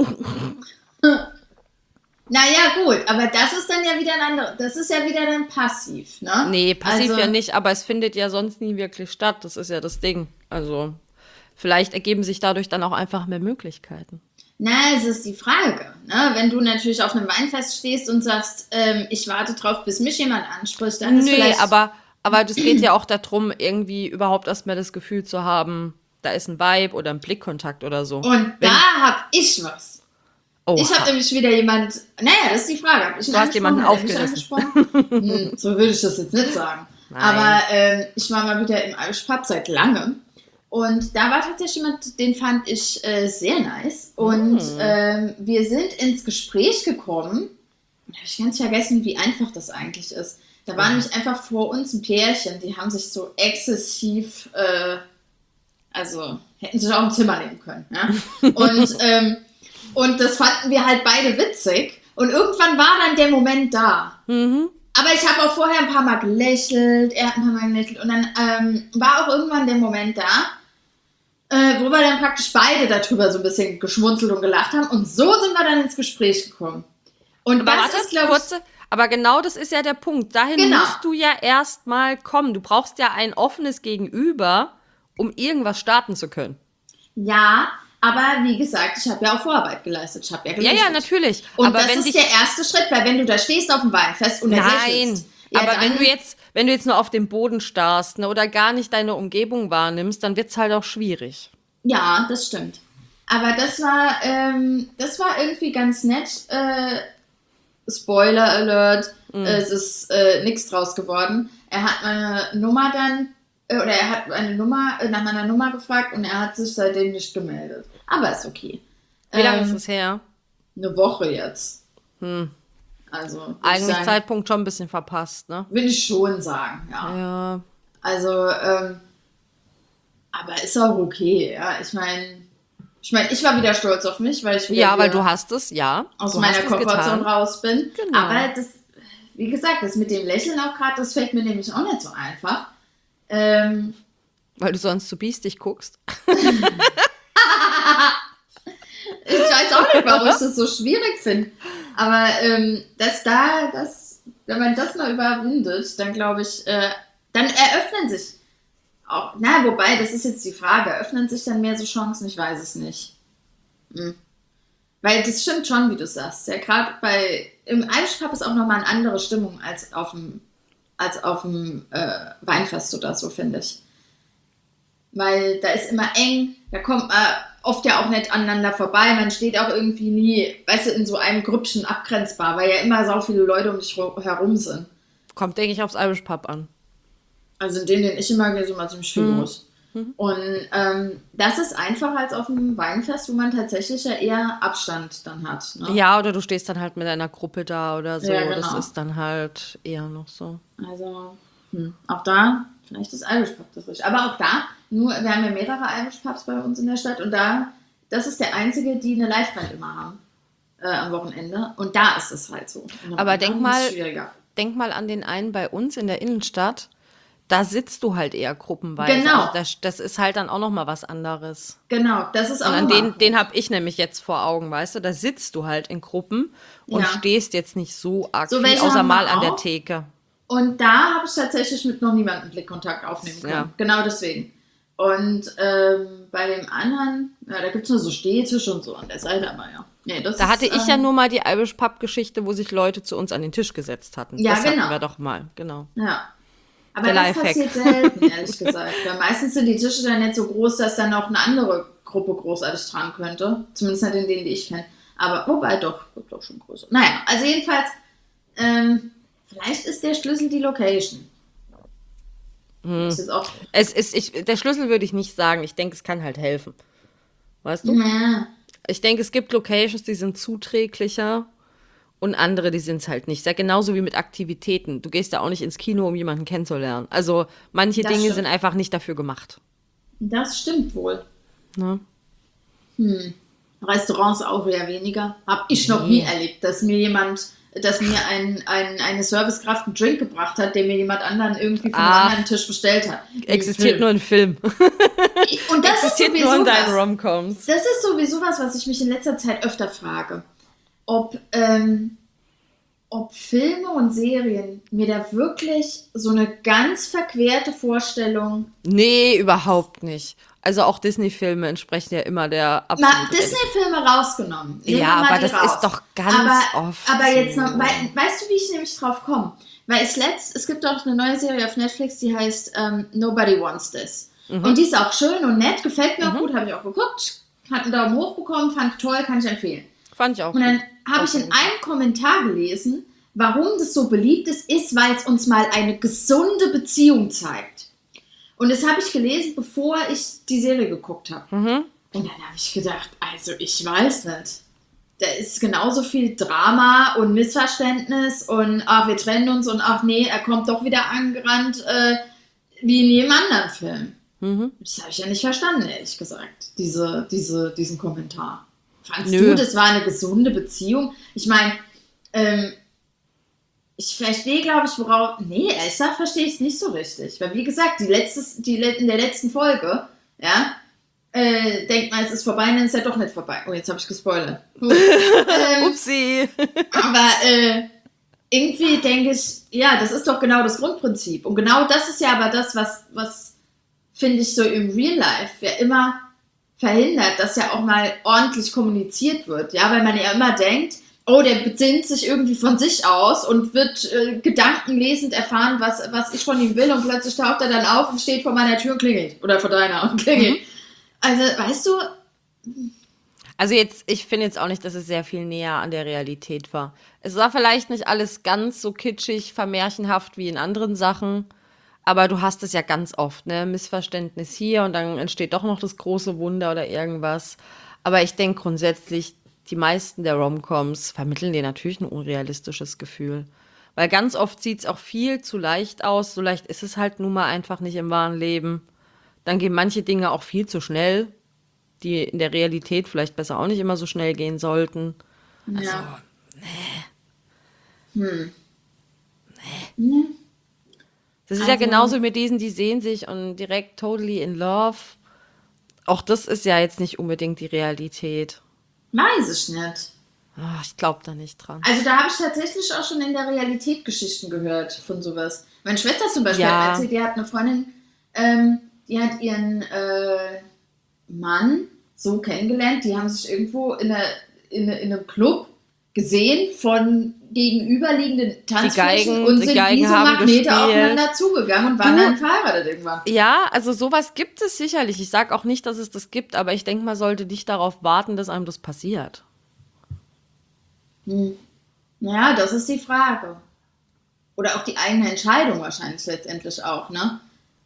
Naja, gut, aber das ist dann ja wieder das ist ja wieder dann passiv, ne? Nee, passiv ja nicht, aber es findet ja sonst nie wirklich statt, das ist ja das Ding. Also, vielleicht ergeben sich dadurch dann auch einfach mehr Möglichkeiten. Na, es ist die Frage, ne? Wenn du natürlich auf einem Weinfest stehst und sagst, ich warte drauf, bis mich jemand anspricht, dann ist vielleicht... aber das geht ja auch darum, irgendwie überhaupt erstmal das Gefühl zu haben, da ist ein Vibe oder ein Blickkontakt oder so. Und da hab ich was. Oha. Ich habe nämlich wieder das ist die Frage. Du hast jemanden aufgerissen. So würde ich das jetzt nicht sagen. Nein. Aber ich war mal wieder im Irish Pub seit langem. Und da war tatsächlich jemand, den fand ich sehr nice. Und wir sind ins Gespräch gekommen. Und da habe ich ganz vergessen, wie einfach das eigentlich ist. Da war nämlich einfach vor uns ein Pärchen, die haben sich so exzessiv, hätten sich auch ein Zimmer nehmen können. Ja? Und das fanden wir halt beide witzig. Und irgendwann war dann der Moment da. Mhm. Aber ich habe auch vorher ein paar Mal gelächelt, er hat ein paar Mal gelächelt. Und dann war auch irgendwann der Moment da, wo wir dann praktisch beide darüber so ein bisschen geschmunzelt und gelacht haben. Und so sind wir dann ins Gespräch gekommen. Und aber das ist, glaube ich... Aber genau das ist ja der Punkt. Dahin musst du ja erstmal kommen. Du brauchst ja ein offenes Gegenüber, um irgendwas starten zu können. Ja, Aber wie gesagt, ich habe ja auch Vorarbeit geleistet. Ich habe ja gelächelt. Ja, natürlich. Und aber das wenn ist der erste Schritt, weil wenn du da stehst auf dem Weinfest und lächelst, aber wenn du jetzt nur auf den Boden starrst, ne, oder gar nicht deine Umgebung wahrnimmst, dann wird es halt auch schwierig. Ja, das stimmt. Aber das war irgendwie ganz nett. Spoiler Alert, es ist nichts draus geworden. Er hat meine Nummer dann, oder er hat nach meiner Nummer gefragt und er hat sich seitdem nicht gemeldet. Aber ist okay. Wie lange ist es her? Eine Woche jetzt. Also eigentlich Zeitpunkt schon ein bisschen verpasst, ne? Will ich schon sagen, ja. Ja. Also, aber ist auch okay, ja. Ich meine, ich war wieder stolz auf mich, weil ich wieder weil du hast es, aus meiner Komfortzone raus bin. Genau. Aber das, wie gesagt, das mit dem Lächeln auch gerade, das fällt mir nämlich auch nicht so einfach. Weil du sonst zu biestig guckst. Ich weiß auch nicht, warum ich das so schwierig finde. Aber wenn man das mal überwindet, dann glaube ich, dann eröffnen sich auch, wobei, das ist jetzt die Frage, eröffnen sich dann mehr so Chancen? Ich weiß es nicht. Weil das stimmt schon, wie du sagst. Ja, gerade im Irish Pub ist auch nochmal eine andere Stimmung als auf dem Weinfest oder so, finde ich. Weil da ist immer eng, da kommt man oft ja auch nicht aneinander vorbei, man steht auch irgendwie nie, weißt du, in so einem Grüppchen abgrenzbar, weil ja immer so viele Leute um dich herum sind. Kommt, denke ich, aufs Irish Pub an. Also in denen ich immer gehe, so mal ziemlich viel los. Und das ist einfacher als auf dem Weinfest, wo man tatsächlich ja eher Abstand dann hat. Ne? Ja, oder du stehst dann halt mit einer Gruppe da oder so. Ja, genau. Das ist dann halt eher noch so. Also auch da, vielleicht ist Irish Pub das richtig. Aber auch da, wir haben ja mehrere Irish Pubs bei uns in der Stadt und das ist der einzige, die eine Liveband immer haben am Wochenende. Und da ist es halt so. Aber denk mal an den einen bei uns in der Innenstadt. Da sitzt du halt eher gruppenweise. Genau. Also das ist halt dann auch noch mal was anderes. Genau, das ist auch und den habe ich nämlich jetzt vor Augen, weißt du? Da sitzt du halt in Gruppen und stehst jetzt nicht so arg so viel, außer mal an der Theke. Und da habe ich tatsächlich mit noch niemandem Blickkontakt aufnehmen können. Ja. Genau deswegen. Und bei dem anderen, da gibt es nur so Stehtische und so an der Seite, aber ja. Nee, da hatte ich ja nur mal die Irish Pub-Geschichte, wo sich Leute zu uns an den Tisch gesetzt hatten. Ja, das genau. hatten wir doch mal, genau. Ja. Aber das passiert selten, ehrlich gesagt. Weil meistens sind die Tische dann nicht so groß, dass dann auch eine andere Gruppe großartig dran könnte. Zumindest nicht in denen, die ich kenne. Aber, wobei, doch schon größer. Naja, also jedenfalls, vielleicht ist der Schlüssel die Location. Das ist auch der Schlüssel würde ich nicht sagen. Ich denke, es kann halt helfen. Weißt du? Ja. Ich denke, es gibt Locations, die sind zuträglicher. Und andere, die sind es halt nicht. Ja, genauso wie mit Aktivitäten. Du gehst ja auch nicht ins Kino, um jemanden kennenzulernen. Also manche Dinge sind einfach nicht dafür gemacht. Das stimmt wohl. Ne? Restaurants auch eher weniger. Habe ich noch nie erlebt, dass mir eine Servicekraft einen Drink gebracht hat, den mir jemand anderen irgendwie von einem anderen Tisch bestellt hat. Existiert nur in Film. Und das existiert nur in deinen Romcoms. Das ist sowieso was ich mich in letzter Zeit öfter frage. Ob Filme und Serien mir da wirklich so eine ganz verquerte Vorstellung... Nee, überhaupt nicht. Also auch Disney-Filme entsprechen ja immer der absoluten... Mal Disney-Filme rausgenommen. Ja, aber das ist doch ganz oft Aber jetzt noch, weißt du, wie ich nämlich drauf komme? Weil es gibt auch eine neue Serie auf Netflix, die heißt Nobody Wants This. Und die ist auch schön und nett, gefällt mir auch gut, habe ich auch geguckt, hat einen Daumen hoch bekommen, fand ich toll, kann ich empfehlen. Fand ich auch. Und dann habe ich in einem Kommentar gelesen, warum das so beliebt ist, weil es uns mal eine gesunde Beziehung zeigt. Und das habe ich gelesen, bevor ich die Serie geguckt habe. Und dann habe ich gedacht, also ich weiß nicht. Da ist genauso viel Drama und Missverständnis und ach, wir trennen uns und ach nee, er kommt doch wieder angerannt, wie in jedem anderen Film. Das habe ich ja nicht verstanden, ehrlich gesagt, diesen Kommentar. Fandst du, das war eine gesunde Beziehung? Ich meine, ich verstehe, glaube ich, worauf... Nee, ehrlich gesagt verstehe ich es nicht so richtig. Weil, wie gesagt, in der letzten Folge, ja, denkt man, es ist vorbei, dann ist ja doch nicht vorbei. Oh, jetzt habe ich gespoilert. Upsi. Aber irgendwie denke ich, ja, das ist doch genau das Grundprinzip. Und genau das ist ja aber das, was finde ich so im Real Life ja immer verhindert, dass ja auch mal ordentlich kommuniziert wird, ja, weil man ja immer denkt, oh, der besinnt sich irgendwie von sich aus und wird gedankenlesend erfahren, was ich von ihm will und plötzlich taucht er dann auf und steht vor meiner Tür und klingelt oder vor deiner und klingelt. Also, weißt du... Also ich finde jetzt auch nicht, dass es sehr viel näher an der Realität war. Es war vielleicht nicht alles ganz so kitschig, vermärchenhaft wie in anderen Sachen, aber du hast es ja ganz oft, ne? Missverständnis hier und dann entsteht doch noch das große Wunder oder irgendwas. Aber ich denke grundsätzlich, die meisten der Romcoms vermitteln dir natürlich ein unrealistisches Gefühl. Weil ganz oft sieht es auch viel zu leicht aus. So leicht ist es halt nun mal einfach nicht im wahren Leben. Dann gehen manche Dinge auch viel zu schnell, die in der Realität vielleicht besser auch nicht immer so schnell gehen sollten. Also, Ja. das ist ja genauso mit diesen, die sehen sich und direkt totally in love. Auch das ist ja jetzt nicht unbedingt die Realität. Weiß ich nicht. Ich glaube da nicht dran. Also da habe ich tatsächlich auch schon in der Realität Geschichten gehört von sowas. Meine Schwester zum Beispiel Ja. hat erzählt, die hat eine Freundin, die hat ihren Mann so kennengelernt, die haben sich irgendwo in einem Club gesehen von gegenüberliegenden Tanzflächen und die sind Geigen wie so haben Magnete gespielt. aufeinander zugegangen und waren dann verheiratet irgendwann. Ja, also sowas gibt es sicherlich. Ich sage auch nicht, dass es das gibt, aber ich denke, man sollte nicht darauf warten, dass einem das passiert. Naja, das ist die Frage. Oder auch die eigene Entscheidung wahrscheinlich letztendlich auch, ne?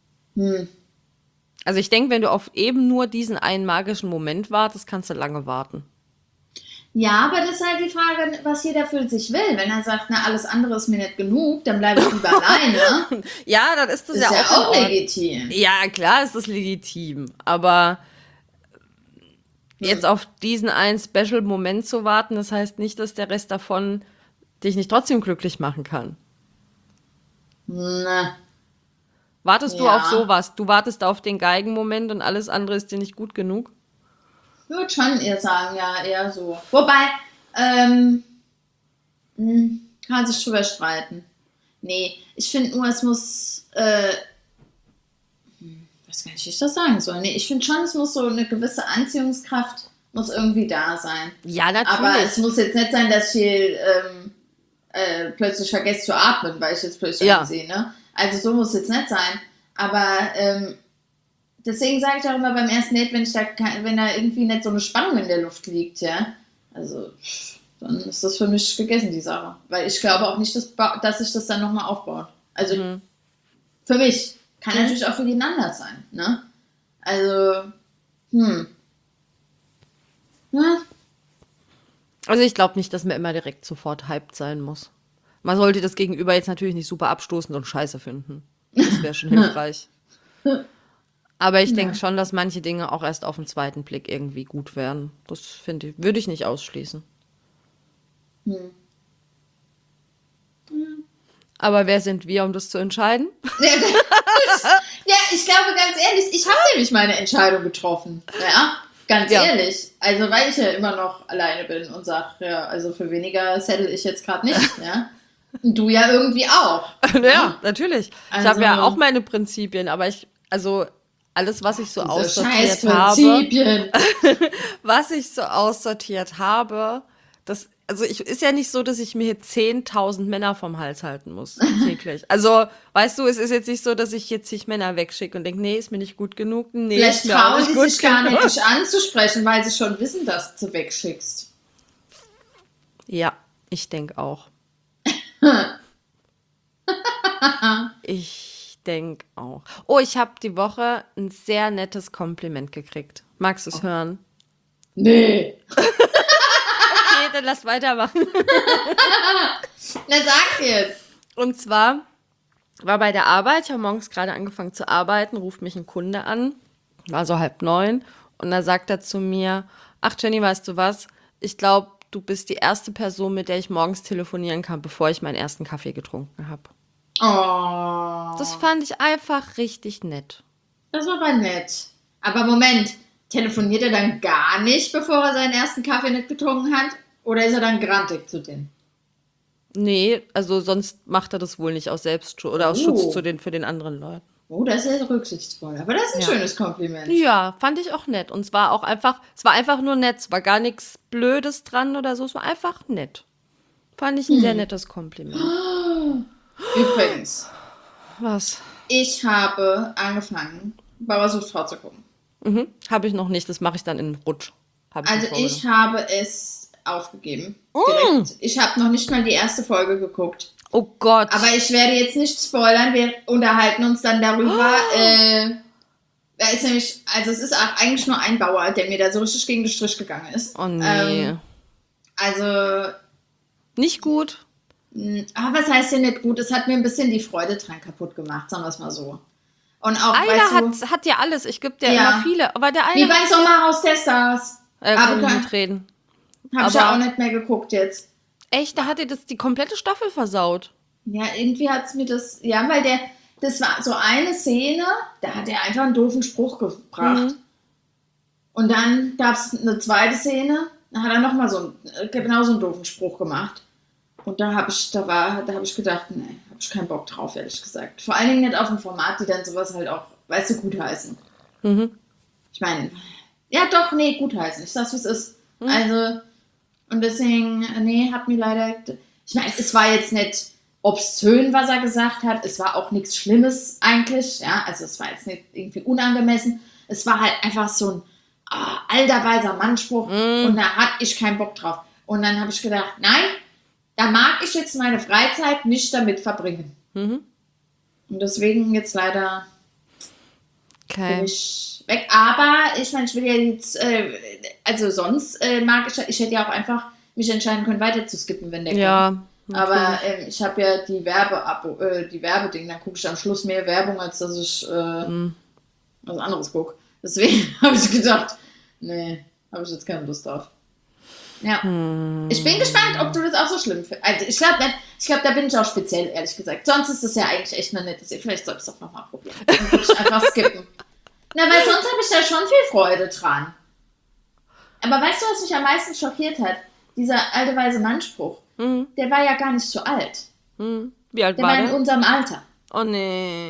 Also ich denke, wenn du auf eben nur diesen einen magischen Moment wartest, kannst du lange warten. Ja, aber das ist halt die Frage, was jeder für sich will. Wenn er sagt, na, alles andere ist mir nicht genug, dann bleibe ich lieber alleine. Ja, dann ist das Ist ja ja auch in auch Ordnung. legitim. Ja, klar ist das legitim, aber jetzt auf diesen einen Special-Moment zu warten, das heißt nicht, dass der Rest davon dich nicht trotzdem glücklich machen kann. Na, Wartest du Ja. auf sowas? Du wartest auf den Geigenmoment und alles andere ist dir nicht gut genug? ich würde schon eher sagen, ja, eher so. Wobei, kann sich drüber streiten. Nee, ich finde nur, es muss, weiß gar nicht, wie ich das sagen soll. Nee, ich finde schon, es muss so eine gewisse Anziehungskraft muss irgendwie da sein. Ja, Aber es natürlich. muss jetzt nicht sein, dass ich plötzlich vergesse zu atmen, weil ich jetzt plötzlich Ja. ansehe, ne? Also so muss es jetzt nicht sein. Aber deswegen sage ich auch immer beim ersten Date, wenn da irgendwie nicht so eine Spannung in der Luft liegt, ja, also dann ist das für mich gegessen, die Sache. Weil ich glaube auch nicht, dass sich das dann nochmal aufbaut. Also für mich. Kann natürlich auch für jeden anders sein, ne? Also, Ja, Also ich glaube nicht, dass man immer direkt sofort hyped sein muss. Man sollte das Gegenüber jetzt natürlich nicht super abstoßend und scheiße finden. Das wäre schon hilfreich. Aber ich denke schon, dass manche Dinge auch erst auf den zweiten Blick irgendwie gut werden. Das finde ich, würde ich nicht ausschließen. Aber wer sind wir, um das zu entscheiden? Ja, ich glaube ganz ehrlich, ich habe nämlich meine Entscheidung getroffen. Ja, ganz Ja. ehrlich. Also, weil ich ja immer noch alleine bin und sage, ja, also für weniger settle ich jetzt gerade nicht. Ja. Und du ja irgendwie auch. Ja, natürlich. Ich habe ja Also- auch meine Prinzipien, aber also alles, was ich so Diese aussortiert habe, Scheißprinzipien. ist ja nicht so, dass ich mir hier 10.000 Männer vom Hals halten muss, täglich. Also, weißt du, es ist jetzt nicht so, dass ich jetzt zig Männer wegschicke und denke, nee, ist mir nicht gut genug, nee, Vielleicht ist mir auch trauen nicht sie gut sich gar genug. nicht, dich anzusprechen, weil sie schon wissen, dass du wegschickst. Ja, ich denke auch. Ich denke auch. Oh, ich habe die Woche ein sehr nettes Kompliment gekriegt. Magst du es hören? Nee. Okay, dann lass weitermachen. Na, sag jetzt. Und zwar war bei der Arbeit, ich habe morgens gerade angefangen zu arbeiten, ruft mich ein Kunde an, war so 8:30 und da sagt er zu mir, ach Jenny, weißt du was, ich glaube, du bist die erste Person, mit der ich morgens telefonieren kann, bevor ich meinen ersten Kaffee getrunken habe. Oh, Das fand ich einfach richtig nett. das war aber nett. Aber Moment, telefoniert er dann gar nicht, bevor er seinen ersten Kaffee nicht getrunken hat? Oder ist er dann grantig zu denen? Nee, also sonst macht er das wohl nicht aus Selbstschutz oder aus Schutz Oh. für den anderen Leuten. Oh, das ist ja rücksichtsvoll. Aber das ist ein Ja. schönes Kompliment. Ja, fand ich auch nett. Und es war einfach nur nett. Es war gar nichts Blödes dran oder so. Es war einfach nett. Fand ich ein sehr nettes Kompliment. Übrigens, Was? ich habe angefangen, Bauer sucht Frau zu gucken. Habe ich noch nicht. Das mache ich dann in Rutsch. Also ich habe es aufgegeben. Direkt. Ich habe noch nicht mal die erste Folge geguckt. Oh Gott. Aber ich werde jetzt nicht spoilern. Wir unterhalten uns dann darüber. Da ist nämlich, also es ist auch eigentlich nur ein Bauer, der mir da so richtig gegen den Strich gegangen ist. Oh nee. Also, Nicht gut. aber was heißt denn nicht gut? Es hat mir ein bisschen die Freude dran kaputt gemacht, sagen wir es mal so. Und auch, Einer weißt du, hat ja alles. Ich gebe dir Ja. immer viele. Aber der wie eine beim Sommerhaus der Stars. kann Aber ich mitreden. habe ich ja aber- auch nicht mehr geguckt jetzt. Echt, da hat dir das die komplette Staffel versaut. Ja, irgendwie hat es mir das, ja, weil das war so eine Szene, da hat er einfach einen doofen Spruch gebracht. Und dann gab es eine zweite Szene, da hat er nochmal genau so einen doofen Spruch gemacht. Und da habe ich gedacht, nee, habe ich keinen Bock drauf, ehrlich gesagt. Vor allen Dingen nicht auf dem Format, die dann sowas halt auch, weißt du, gutheißen. Ich meine, ja doch, nee, gutheißen. Ich sag's, wie es ist. Also, und deswegen, nee, hat mir leider, ich meine, es war jetzt nicht obszön, was er gesagt hat. Es war auch nichts Schlimmes eigentlich, ja. Also es war jetzt nicht irgendwie unangemessen. Es war halt einfach so ein alter weiser Mannspruch und da hatte ich keinen Bock drauf. Und dann habe ich gedacht, nein, da mag ich jetzt meine Freizeit nicht damit verbringen. Und deswegen jetzt leider bin Okay. ich weg. Aber ich meine, ich will ja jetzt, also sonst mag ich hätte ja auch einfach mich entscheiden können, weiter zu skippen, wenn der kommt. Ja. Aber ich habe ja die Werbeding, dann gucke ich am Schluss mehr Werbung, als dass ich was anderes gucke. Deswegen habe ich gedacht, nee, habe ich jetzt keine Lust drauf. Ja. Ich bin gespannt, ob du das auch so schlimm findest. Also ich glaube, da bin ich auch speziell, ehrlich gesagt. Sonst ist das ja eigentlich echt eine nette Serie. Vielleicht sollte ich es auch nochmal probieren. Dann würde ich einfach skippen. Na, weil sonst habe ich da schon viel Freude dran. Aber weißt du, was mich am meisten schockiert hat? Dieser alte weise Mannspruch. Der war ja gar nicht so alt. Wie alt Der war war in der? unserem Alter. Oh nee.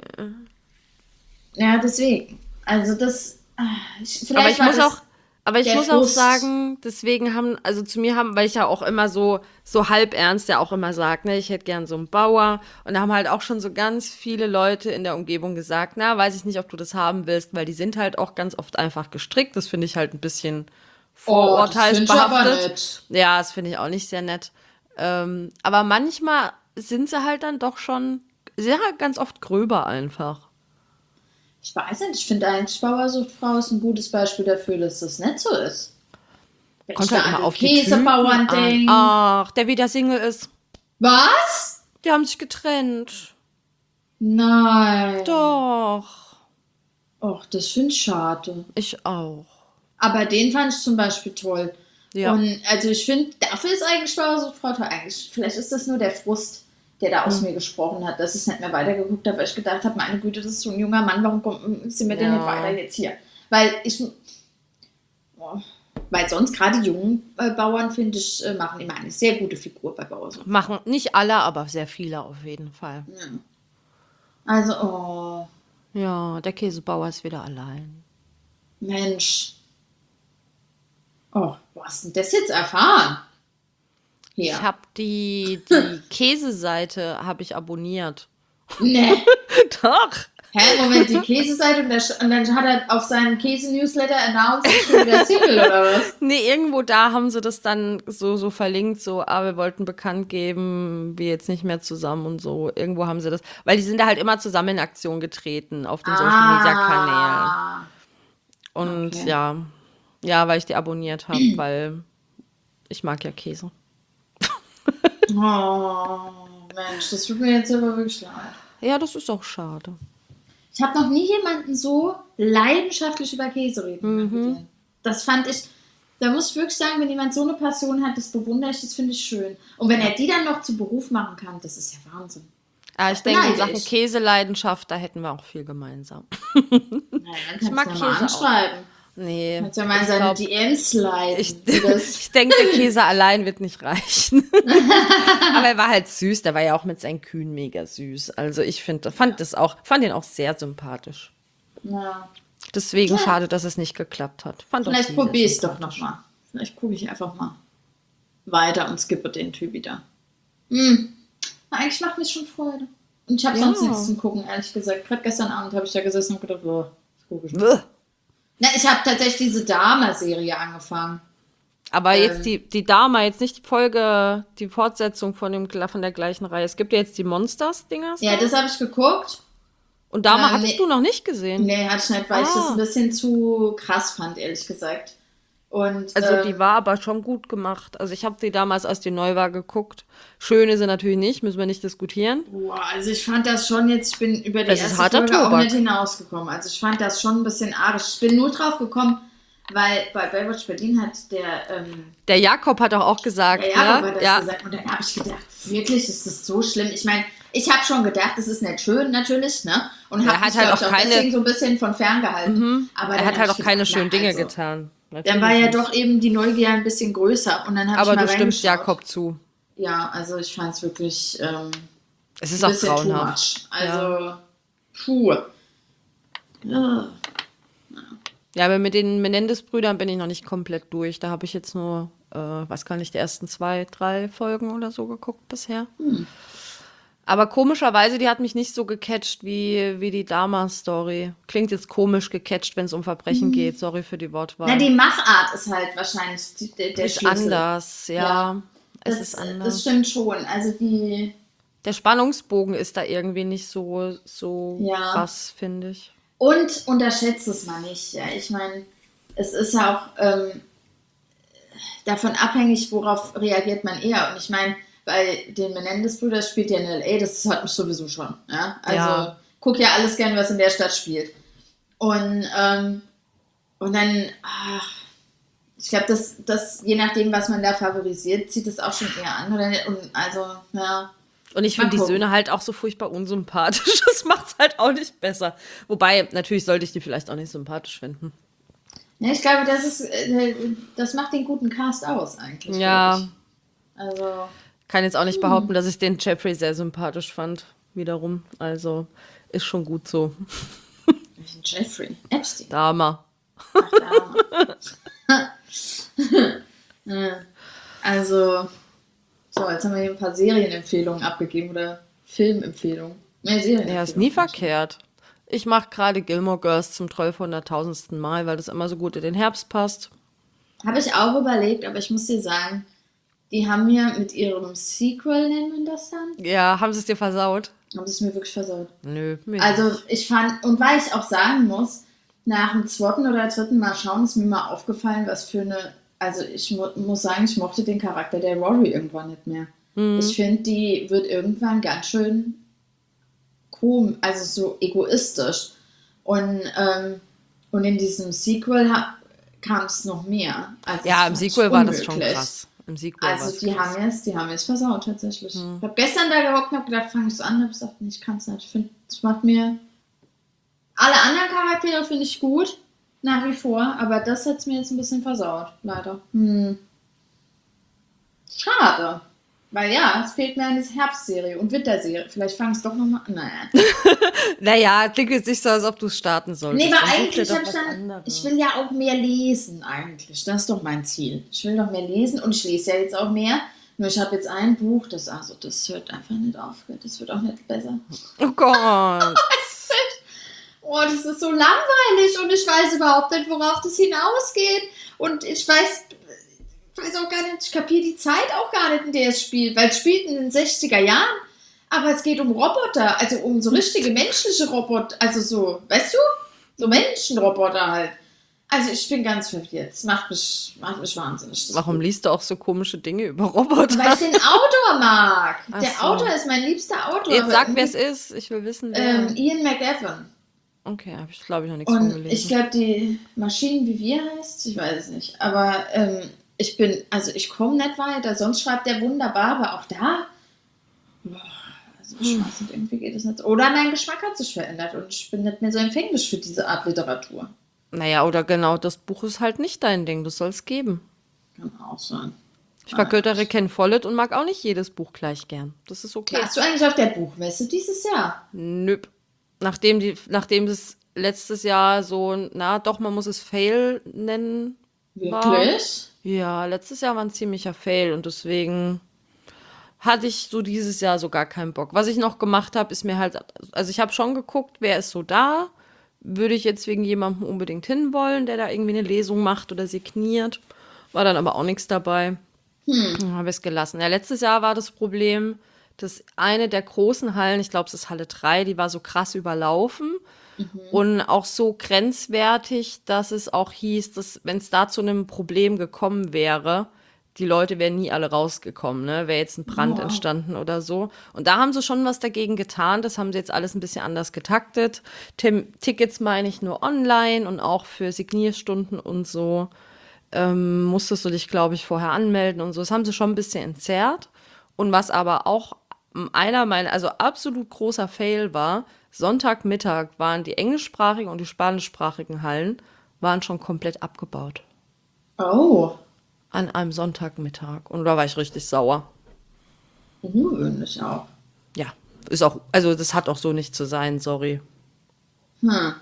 Ja, deswegen. Also das. Aber ich muss auch, der muss auch Frust. sagen, deswegen weil ich ja auch immer so halb ernst ja auch immer sagt, ne, ich hätte gern so einen Bauer. Und da haben halt auch schon so ganz viele Leute in der Umgebung gesagt, na, weiß ich nicht, ob du das haben willst, weil die sind halt auch ganz oft einfach gestrickt. Das finde ich halt ein bisschen vorurteilsbehaftet. Ja, das finde ich auch nicht sehr nett. Aber manchmal sind sie halt dann doch schon sehr ganz oft gröber einfach. Ich weiß nicht, ich finde eigentlich Bauersuchtfrau ist ein gutes Beispiel dafür, dass das nicht so ist. Wenn Kommt ich halt da immer an auf den die Typen Käsebauern an. denke. Ach, der wieder Single ist. Was? Die haben sich getrennt. Nein. Doch. Och, das finde ich schade. Ich auch. Aber den fand ich zum Beispiel toll. Ja. Und also ich finde, dafür ist eigentlich Bauersuchtfrau toll. Eigentlich, vielleicht ist das nur der Frust, der da aus mir gesprochen hat, dass ich nicht mehr weitergeguckt habe, weil ich gedacht habe, meine Güte, das ist so ein junger Mann, warum sind wir denn nicht weiter jetzt hier? Weil sonst gerade die jungen Bauern, finde ich, machen immer eine sehr gute Figur bei Bauersucht. Machen nicht alle, aber sehr viele auf jeden Fall. Also, oh, Ja, der Käsebauer ist wieder allein. Mensch. Oh, wo hast denn das jetzt erfahren? Hier. Ich habe die Käseseite habe ich abonniert. Nee. Doch. Hä, Moment, die Käseseite und dann hat er auf seinem Käse-Newsletter announced, ich bin wieder Single oder was? Nee, irgendwo da haben sie das dann so verlinkt, wir wollten bekannt geben, wir jetzt nicht mehr zusammen und so. Irgendwo haben sie das, weil die sind da halt immer zusammen in Aktion getreten auf den Social-Media-Kanälen. Und okay. ja, weil ich die abonniert habe, weil ich mag ja Käse. Oh, Mensch, das tut mir jetzt aber wirklich leid. Ja, das ist auch schade. Ich habe noch nie jemanden so leidenschaftlich über Käse reden hören. Das fand ich, da muss ich wirklich sagen, wenn jemand so eine Passion hat, das bewundere ich, das finde ich schön. Und wenn er die dann noch zu Beruf machen kann, das ist ja Wahnsinn. Ja, ich denke, in beneide Sachen ich. Käseleidenschaft, da hätten wir auch viel gemeinsam. Naja, dann kannst mag du mal Käse auch. anschreiben. Nee. Kannst ja mal seine DMs leiten. Ich denke, der Käse allein wird nicht reichen. Aber er war halt süß. Der war ja auch mit seinen Kühen mega süß. Also ich fand ihn auch sehr sympathisch. Ja. Deswegen schade, dass es nicht geklappt hat. Vielleicht probiere ich es doch nochmal. Vielleicht gucke ich einfach mal weiter und skippe den Typ wieder. Eigentlich macht mich schon Freude. Und ich habe sonst nichts zum Gucken, ehrlich gesagt. Gerade gestern Abend habe ich da gesessen und gedacht, das gucke ich nicht. Na, ich habe tatsächlich diese Dama-Serie angefangen. Aber jetzt die Dama, jetzt nicht die Fortsetzung von der gleichen Reihe. Es gibt ja jetzt die Monsters-Dinger. Ja, das habe ich geguckt. Und Dama hattest du noch nicht gesehen? Nee, hatte ich nicht, weil ich das ein bisschen zu krass fand, ehrlich gesagt. Und, also die war aber schon gut gemacht. Also ich habe die damals, als die neu war, geguckt. Schön ist sie natürlich nicht, müssen wir nicht diskutieren. Boah, also ich fand das schon jetzt, ich bin über die Das erste ist harter Folge auch Tobak. nicht hinausgekommen. Also ich fand das schon ein bisschen arisch. Ich bin nur drauf gekommen, weil bei Baywatch Berlin hat der Jakob hat auch gesagt. Der Jakob hat das gesagt. Und dann habe ich gedacht, wirklich, ist das so schlimm? Ich meine, ich habe schon gedacht, das ist nicht schön, natürlich, ne? Und habe mich halt auch deswegen so ein bisschen von fern gehalten. Aber er hat halt auch keine schönen Dinge getan. Natürlich dann war ja doch eben die Neugier ein bisschen größer. Und dann aber du stimmst Jakob zu. Ja, also ich fand es wirklich es ist auch grauenhaft. Also, puh. Ja, aber mit den Menendez-Brüdern bin ich noch nicht komplett durch. Da habe ich jetzt nur, weiß gar nicht, die ersten 2, 3 Folgen oder so geguckt bisher. Aber komischerweise, die hat mich nicht so gecatcht wie die Dama-Story. Klingt jetzt komisch gecatcht, wenn es um Verbrechen geht. Sorry für die Wortwahl. Na, die Machart ist halt wahrscheinlich der ist Schlüssel. Anders, ja. Es ist anders. Das stimmt schon. Also der Spannungsbogen ist da irgendwie nicht so krass, finde ich. Und unterschätzt es mal nicht. Ja. Ich meine, es ist ja auch davon abhängig, worauf reagiert man eher. Und ich meine, bei den Menendez-Brüdern spielt ja in L.A., das hat mich sowieso schon. Ja? Also guck ja alles gern, was in der Stadt spielt. Und dann, ich glaube, das je nachdem, was man da favorisiert, zieht es auch schon eher an. Oder nicht? Und also, ja. Und ich finde die Söhne halt auch so furchtbar unsympathisch. Das macht es halt auch nicht besser. Wobei, natürlich sollte ich die vielleicht auch nicht sympathisch finden. Ja, ich glaube, das macht den guten Cast aus eigentlich. Ja. Also. Kann jetzt auch nicht behaupten, dass ich den Jeffrey sehr sympathisch fand. Wiederum. Also, ist schon gut so. Jeffrey Epstein. Dama. Ach, Dama. Also, so, jetzt haben wir hier ein paar Serienempfehlungen abgegeben oder Filmempfehlungen. Ja, ist nie verkehrt. Ich mache gerade Gilmore Girls zum 1200.000. Mal, weil das immer so gut in den Herbst passt. Habe ich auch überlegt, aber ich muss dir sagen, die haben mir mit ihrem Sequel, nennt man das dann? Ja, haben sie es dir versaut? Haben sie es mir wirklich versaut? Nö. Also ich fand, und weil ich auch sagen muss, nach dem 2. oder 3. Mal schauen ist mir mal aufgefallen, was für eine, also ich muss sagen, ich mochte den Charakter der Rory irgendwann nicht mehr. Ich finde, die wird irgendwann ganz schön komisch, also so egoistisch. Und in diesem Sequel kam es noch mehr. Also ja, im Sequel war das schon krass. Also die haben es versaut tatsächlich. Ich habe gestern da gehockt und habe gedacht, fange ich es an, habe gesagt, ich kann es nicht. Ich finde, es macht mir alle anderen Charaktere finde ich gut, nach wie vor, aber das hat es mir jetzt ein bisschen versaut, leider. Schade. Weil ja, es fehlt mir eine Herbstserie und Winterserie. Vielleicht fange ich es doch nochmal an. Naja, klingt jetzt nicht so, als ob du es starten solltest. Nee, aber eigentlich habe ich will ja auch mehr lesen eigentlich. Das ist doch mein Ziel. Ich will noch mehr lesen und ich lese ja jetzt auch mehr. Nur ich habe jetzt ein Buch, das hört einfach nicht auf. Das wird auch nicht besser. Oh Gott. Das ist so langweilig und ich weiß überhaupt nicht, worauf das hinausgeht. Und ich weiß auch gar nicht, ich kapiere die Zeit auch gar nicht, in der es spielt. Weil es spielt in den 60er Jahren, aber es geht um Roboter, also um so richtige menschliche Roboter. Also so, weißt du? So Menschenroboter halt. Also ich bin ganz verwirrt. Das macht mich wahnsinnig. Warum liest du auch so komische Dinge über Roboter? Weil ich den Autor mag. Ach der so. Autor ist mein liebster Autor. Jetzt sag, wer es ist. Ich will wissen, wer. Ian McEwan. Okay, habe ich, glaube ich, noch nichts von gelesen. Ich glaube, die Maschinen, wie wir heißt, ich weiß es nicht. Aber ich komme nicht weiter. Sonst schreibt der wunderbar, aber auch da, ich weiß nicht, irgendwie geht es nicht. Oder mein Geschmack hat sich verändert und ich bin nicht mehr so empfänglich für diese Art Literatur. Naja, oder genau, das Buch ist halt nicht dein Ding, das soll es geben. Kann auch sein. Ich vergöttere Ken Follett und mag auch nicht jedes Buch gleich gern. Das ist okay. Warst du eigentlich auf der Buchmesse dieses Jahr? Nöp. Nachdem das letztes Jahr so, na doch, man muss es Fail nennen, war. Wirklich? Ja, letztes Jahr war ein ziemlicher Fail und deswegen hatte ich so dieses Jahr so gar keinen Bock. Was ich noch gemacht habe, ist mir halt, also ich habe schon geguckt, wer ist so da. Würde ich jetzt wegen jemandem unbedingt hinwollen, der da irgendwie eine Lesung macht oder signiert. War dann aber auch nichts dabei. Habe ich es gelassen. Ja, letztes Jahr war das Problem, dass eine der großen Hallen, ich glaube, es ist Halle 3, die war so krass überlaufen und auch so grenzwertig, dass es auch hieß, dass wenn es da zu einem Problem gekommen wäre, die Leute wären nie alle rausgekommen, ne? Wäre jetzt ein Brand Wow. entstanden oder so. Und da haben sie schon was dagegen getan. Das haben sie jetzt alles ein bisschen anders getaktet. Tickets meine ich nur online und auch für Signierstunden und so musstest du dich, glaube ich, vorher anmelden und so. Das haben sie schon ein bisschen entzerrt. Und was aber auch einer meiner, also absolut großer Fail war, Sonntagmittag waren die englischsprachigen und die spanischsprachigen Hallen waren schon komplett abgebaut. Oh, An einem Sonntagmittag. Und da war ich richtig sauer. ungewöhnlich auch. Ja, ist auch, also das hat auch so nicht zu sein, sorry. Hm.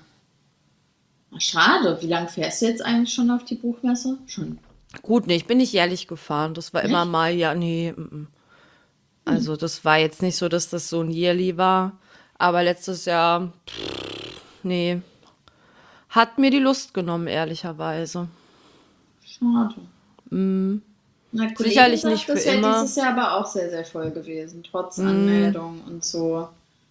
Schade. Wie lange fährst du jetzt eigentlich schon auf die Buchmesse? Schon. Gut, nee, ich bin nicht jährlich gefahren. Das war immer Echt? mal, ja, nee. Also das war jetzt nicht so, dass das so ein Yearly war. Aber letztes Jahr, nee, hat mir die Lust genommen, ehrlicherweise. Schade. Eine Kollegin Sicherlich sagt, nicht für das wäre immer. dieses Jahr aber auch sehr, sehr voll gewesen, trotz Anmeldung und so.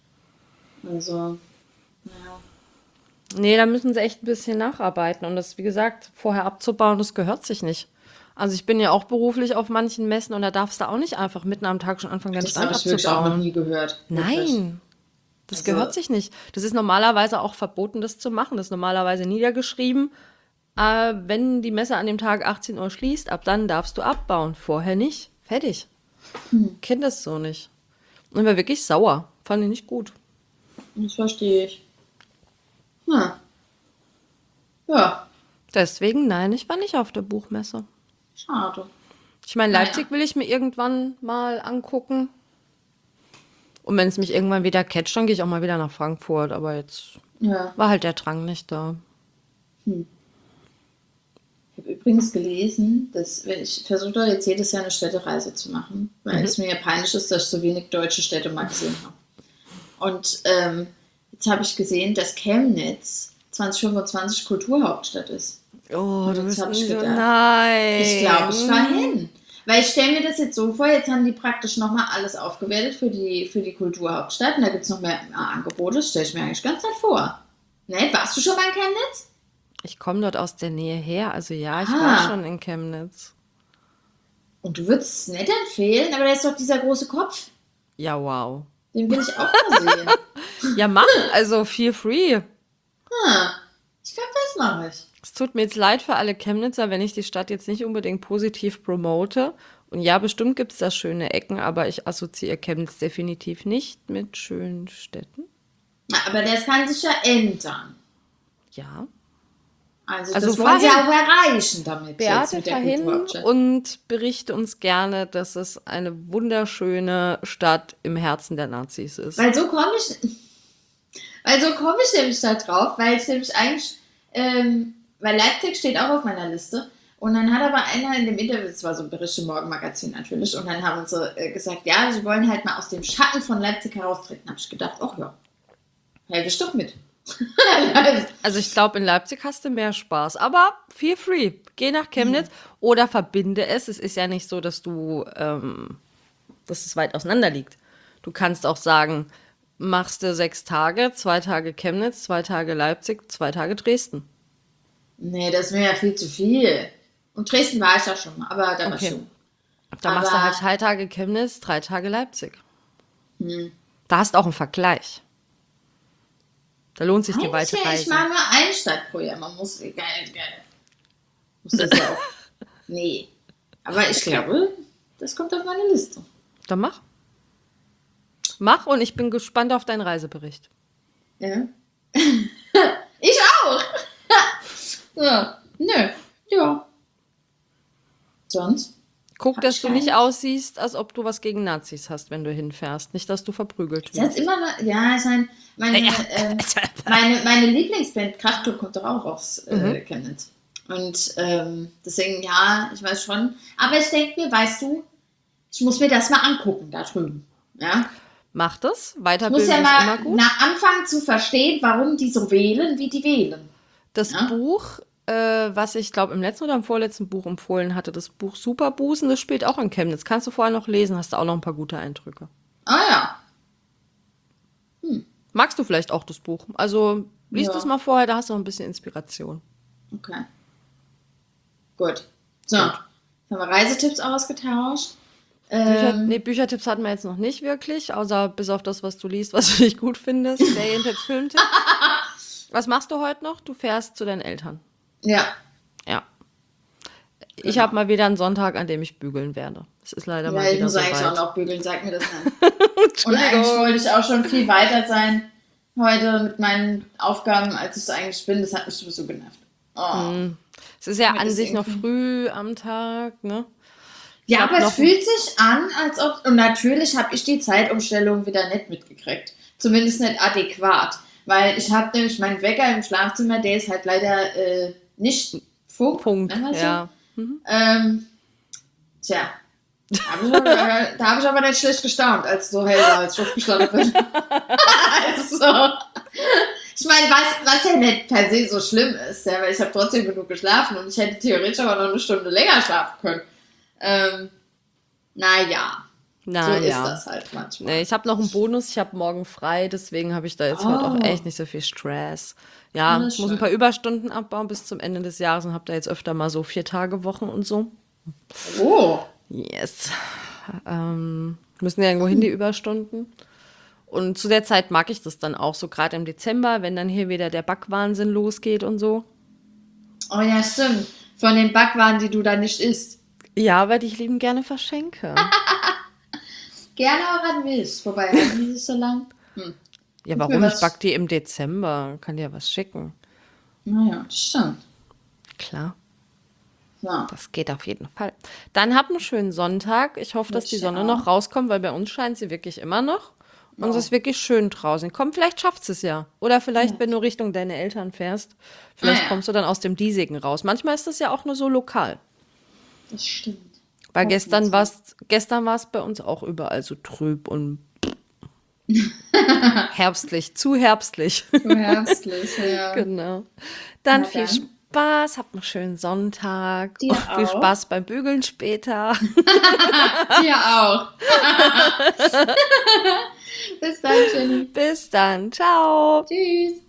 Also, ja. Nee, da müssen sie echt ein bisschen nacharbeiten. Und das, wie gesagt, vorher abzubauen, das gehört sich nicht. Also ich bin ja auch beruflich auf manchen Messen und da darfst du auch nicht einfach mitten am Tag schon anfangen, deinen Das habe Stand ich wirklich auch noch abzubauen. nie gehört. Wirklich. Nein, das Also, gehört sich nicht. Das ist normalerweise auch verboten, das zu machen. Das ist normalerweise niedergeschrieben. Wenn die Messe an dem Tag 18 Uhr schließt, ab dann darfst du abbauen. Vorher nicht. Fertig. Kennt das so nicht. Und war wirklich sauer. Fand ich nicht gut. das verstehe ich. Hm. Ja, Deswegen, nein, ich war nicht auf der Buchmesse. schade. Ich meine, Naja. Leipzig will ich mir irgendwann mal angucken. Und wenn es mich irgendwann wieder catcht, dann gehe ich auch mal wieder nach Frankfurt. Aber jetzt Ja. war halt der Drang nicht da. Ich habe übrigens gelesen, dass ich versuche doch jetzt jedes Jahr eine Städtereise zu machen, weil es mir ja peinlich ist, dass ich so wenig deutsche Städte mal gesehen habe. Und jetzt habe ich gesehen, dass Chemnitz 2025 Kulturhauptstadt ist. Oh, Und du jetzt bist habe ich nicht so. gedacht, Nein. ich glaube, ich fahre hin. Weil ich stelle mir das jetzt so vor, jetzt haben die praktisch nochmal alles aufgewertet für die Kulturhauptstadt und da gibt es noch mehr Angebote, das stelle ich mir eigentlich ganz nett vor. Ne, warst du schon mal in Chemnitz? Ich komme dort aus der Nähe her. Also ja, ich Ah. war schon in Chemnitz. Und du würdest es nicht empfehlen, aber da ist doch dieser große Kopf. Ja, wow. Den will ich auch mal sehen. Ja, mach. Also feel free. Ich glaube, das mache ich. Es tut mir jetzt leid für alle Chemnitzer, wenn ich die Stadt jetzt nicht unbedingt positiv promote. Und ja, bestimmt gibt es da schöne Ecken, aber ich assoziiere Chemnitz definitiv nicht mit schönen Städten. Na, aber das kann sich ja ändern. Ja. Also, Also das wollen sie fahr auch erreichen damit jetzt Beate, mit der fahr hin Kulturhauptstadt. und berichte uns gerne, dass es eine wunderschöne Stadt im Herzen der Nazis ist. Weil so komme ich nämlich da drauf, weil ich nämlich eigentlich, weil Leipzig steht auch auf meiner Liste. Und dann hat aber einer in dem Interview, das war so ein Bericht im Morgenmagazin natürlich, und dann haben sie gesagt, ja, sie wollen halt mal aus dem Schatten von Leipzig heraustreten. Da habe ich gedacht, ach ja, helfe ich doch mit. Also ich glaube, in Leipzig hast du mehr Spaß. Aber feel free. Geh nach Chemnitz oder verbinde es. Es ist ja nicht so, dass dass es weit auseinander liegt. Du kannst auch sagen, machst du 6 Tage, 2 Tage Chemnitz, 2 Tage Leipzig, 2 Tage Dresden. Nee, das ist mir ja viel zu viel. Und Dresden war ich ja schon mal, aber da war Okay. schon. Da machst du Aber- halt 3 Tage Chemnitz, 3 Tage Leipzig. Da hast du auch einen Vergleich. Da lohnt sich die weite Ich Reise. mache nur eine Stadt pro Jahr. Man muss, geil. Muss das ja auch. Nee. Aber ich glaube, das kommt auf meine Liste. Dann mach. Mach und ich bin gespannt auf deinen Reisebericht. Ja. Ich auch. Ja, nö, ja. Sonst? Guck, dass du nicht aussiehst, als ob du was gegen Nazis hast, wenn du hinfährst. Nicht, dass du verprügelt Das heißt wirst. immer noch, ja, ich meine Lieblingsband Kraftklub kommt doch auch aus Chemnitz. Und deswegen, ja, ich weiß schon. Aber ich denke mir, weißt du, ich muss mir das mal angucken da drüben. Ja? Mach das. Ich muss Weiterbildung ja ist mal immer gut. anfangen zu verstehen, warum die so wählen, wie die wählen. Das Ja? Buch, was ich glaube im letzten oder im vorletzten Buch empfohlen hatte, das Buch Superbusen, das spielt auch in Chemnitz. Kannst du vorher noch lesen, hast du auch noch ein paar gute Eindrücke. Ah ja. Magst du vielleicht auch das Buch? Also liest Ja. es mal vorher, da hast du noch ein bisschen Inspiration. Okay. Gut. So. Jetzt haben wir Reisetipps ausgetauscht. Büchertipps hatten wir jetzt noch nicht wirklich, außer bis auf das, was du liest, was du nicht gut findest. Serientipps, Filmtipps. Was machst du heute noch? Du fährst zu deinen Eltern. Ja. Ja. Ich habe mal wieder einen Sonntag, an dem ich bügeln werde. Es ist leider Ja, mal ich wieder muss so eigentlich auch weit. noch bügeln, sag mir das nicht. Und eigentlich wollte ich auch schon viel weiter sein heute mit meinen Aufgaben, als ich es eigentlich bin. Das hat mich sowieso genervt. Oh. Es ist ja Mir an das sich noch irgendwie- früh am Tag, ne? Ja, hab aber es noch- fühlt sich an, als ob. Und natürlich habe ich die Zeitumstellung wieder nicht mitgekriegt. Zumindest nicht adäquat. Weil ich habe nämlich meinen Wecker im Schlafzimmer, der ist halt leider nicht Funk. Punkt, nennen wir es so. ja. Tja. Da habe ich aber nicht schlecht gestaunt, als es so hell war, als ich aufgestanden bin. Also, ich meine, was ja nicht per se so schlimm ist, ja, weil ich habe trotzdem genug geschlafen und ich hätte theoretisch aber noch eine Stunde länger schlafen können. Naja, so ist das halt manchmal. Nee, ich habe noch einen Bonus, ich habe morgen frei, deswegen habe ich da jetzt heute auch echt nicht so viel Stress. Ja, Das ist ich muss ein schön. paar Überstunden abbauen bis zum Ende des Jahres und habe da jetzt öfter mal so 4-Tage-Wochen und so. Oh, Yes. Müssen ja irgendwo hin, die Überstunden. Und zu der Zeit mag ich das dann auch so, gerade im Dezember, wenn dann hier wieder der Backwahnsinn losgeht und so. oh ja, stimmt. Von den Backwaren, die du da nicht isst. Ja, weil ich lieben gerne verschenke. Gerne auch an mich. Wobei, halten die sich so lang? Ja, mir warum? was- Ich back die im Dezember. Kann dir was schicken. Naja, das stimmt. Klar. So. Das geht auf jeden Fall. Dann habt einen schönen Sonntag. Ich hoffe, dass die Ich Sonne auch. noch rauskommt, weil bei uns scheint sie wirklich immer noch. Und es ist wirklich schön draußen. Komm, vielleicht schafft es ja. Oder vielleicht, wenn du Richtung deine Eltern fährst, vielleicht Ah, ja. kommst du dann aus dem Diesigen raus. Manchmal ist das ja auch nur so lokal. Das stimmt. Weil gestern war es bei uns auch überall so trüb und herbstlich, zu herbstlich. So herbstlich, ja. Genau. Dann Na viel dann. Spaß, habt einen schönen Sonntag Dir und viel auch. Spaß beim Bügeln später. Dir auch. Bis dann, Jenny. Bis dann. Ciao. Tschüss.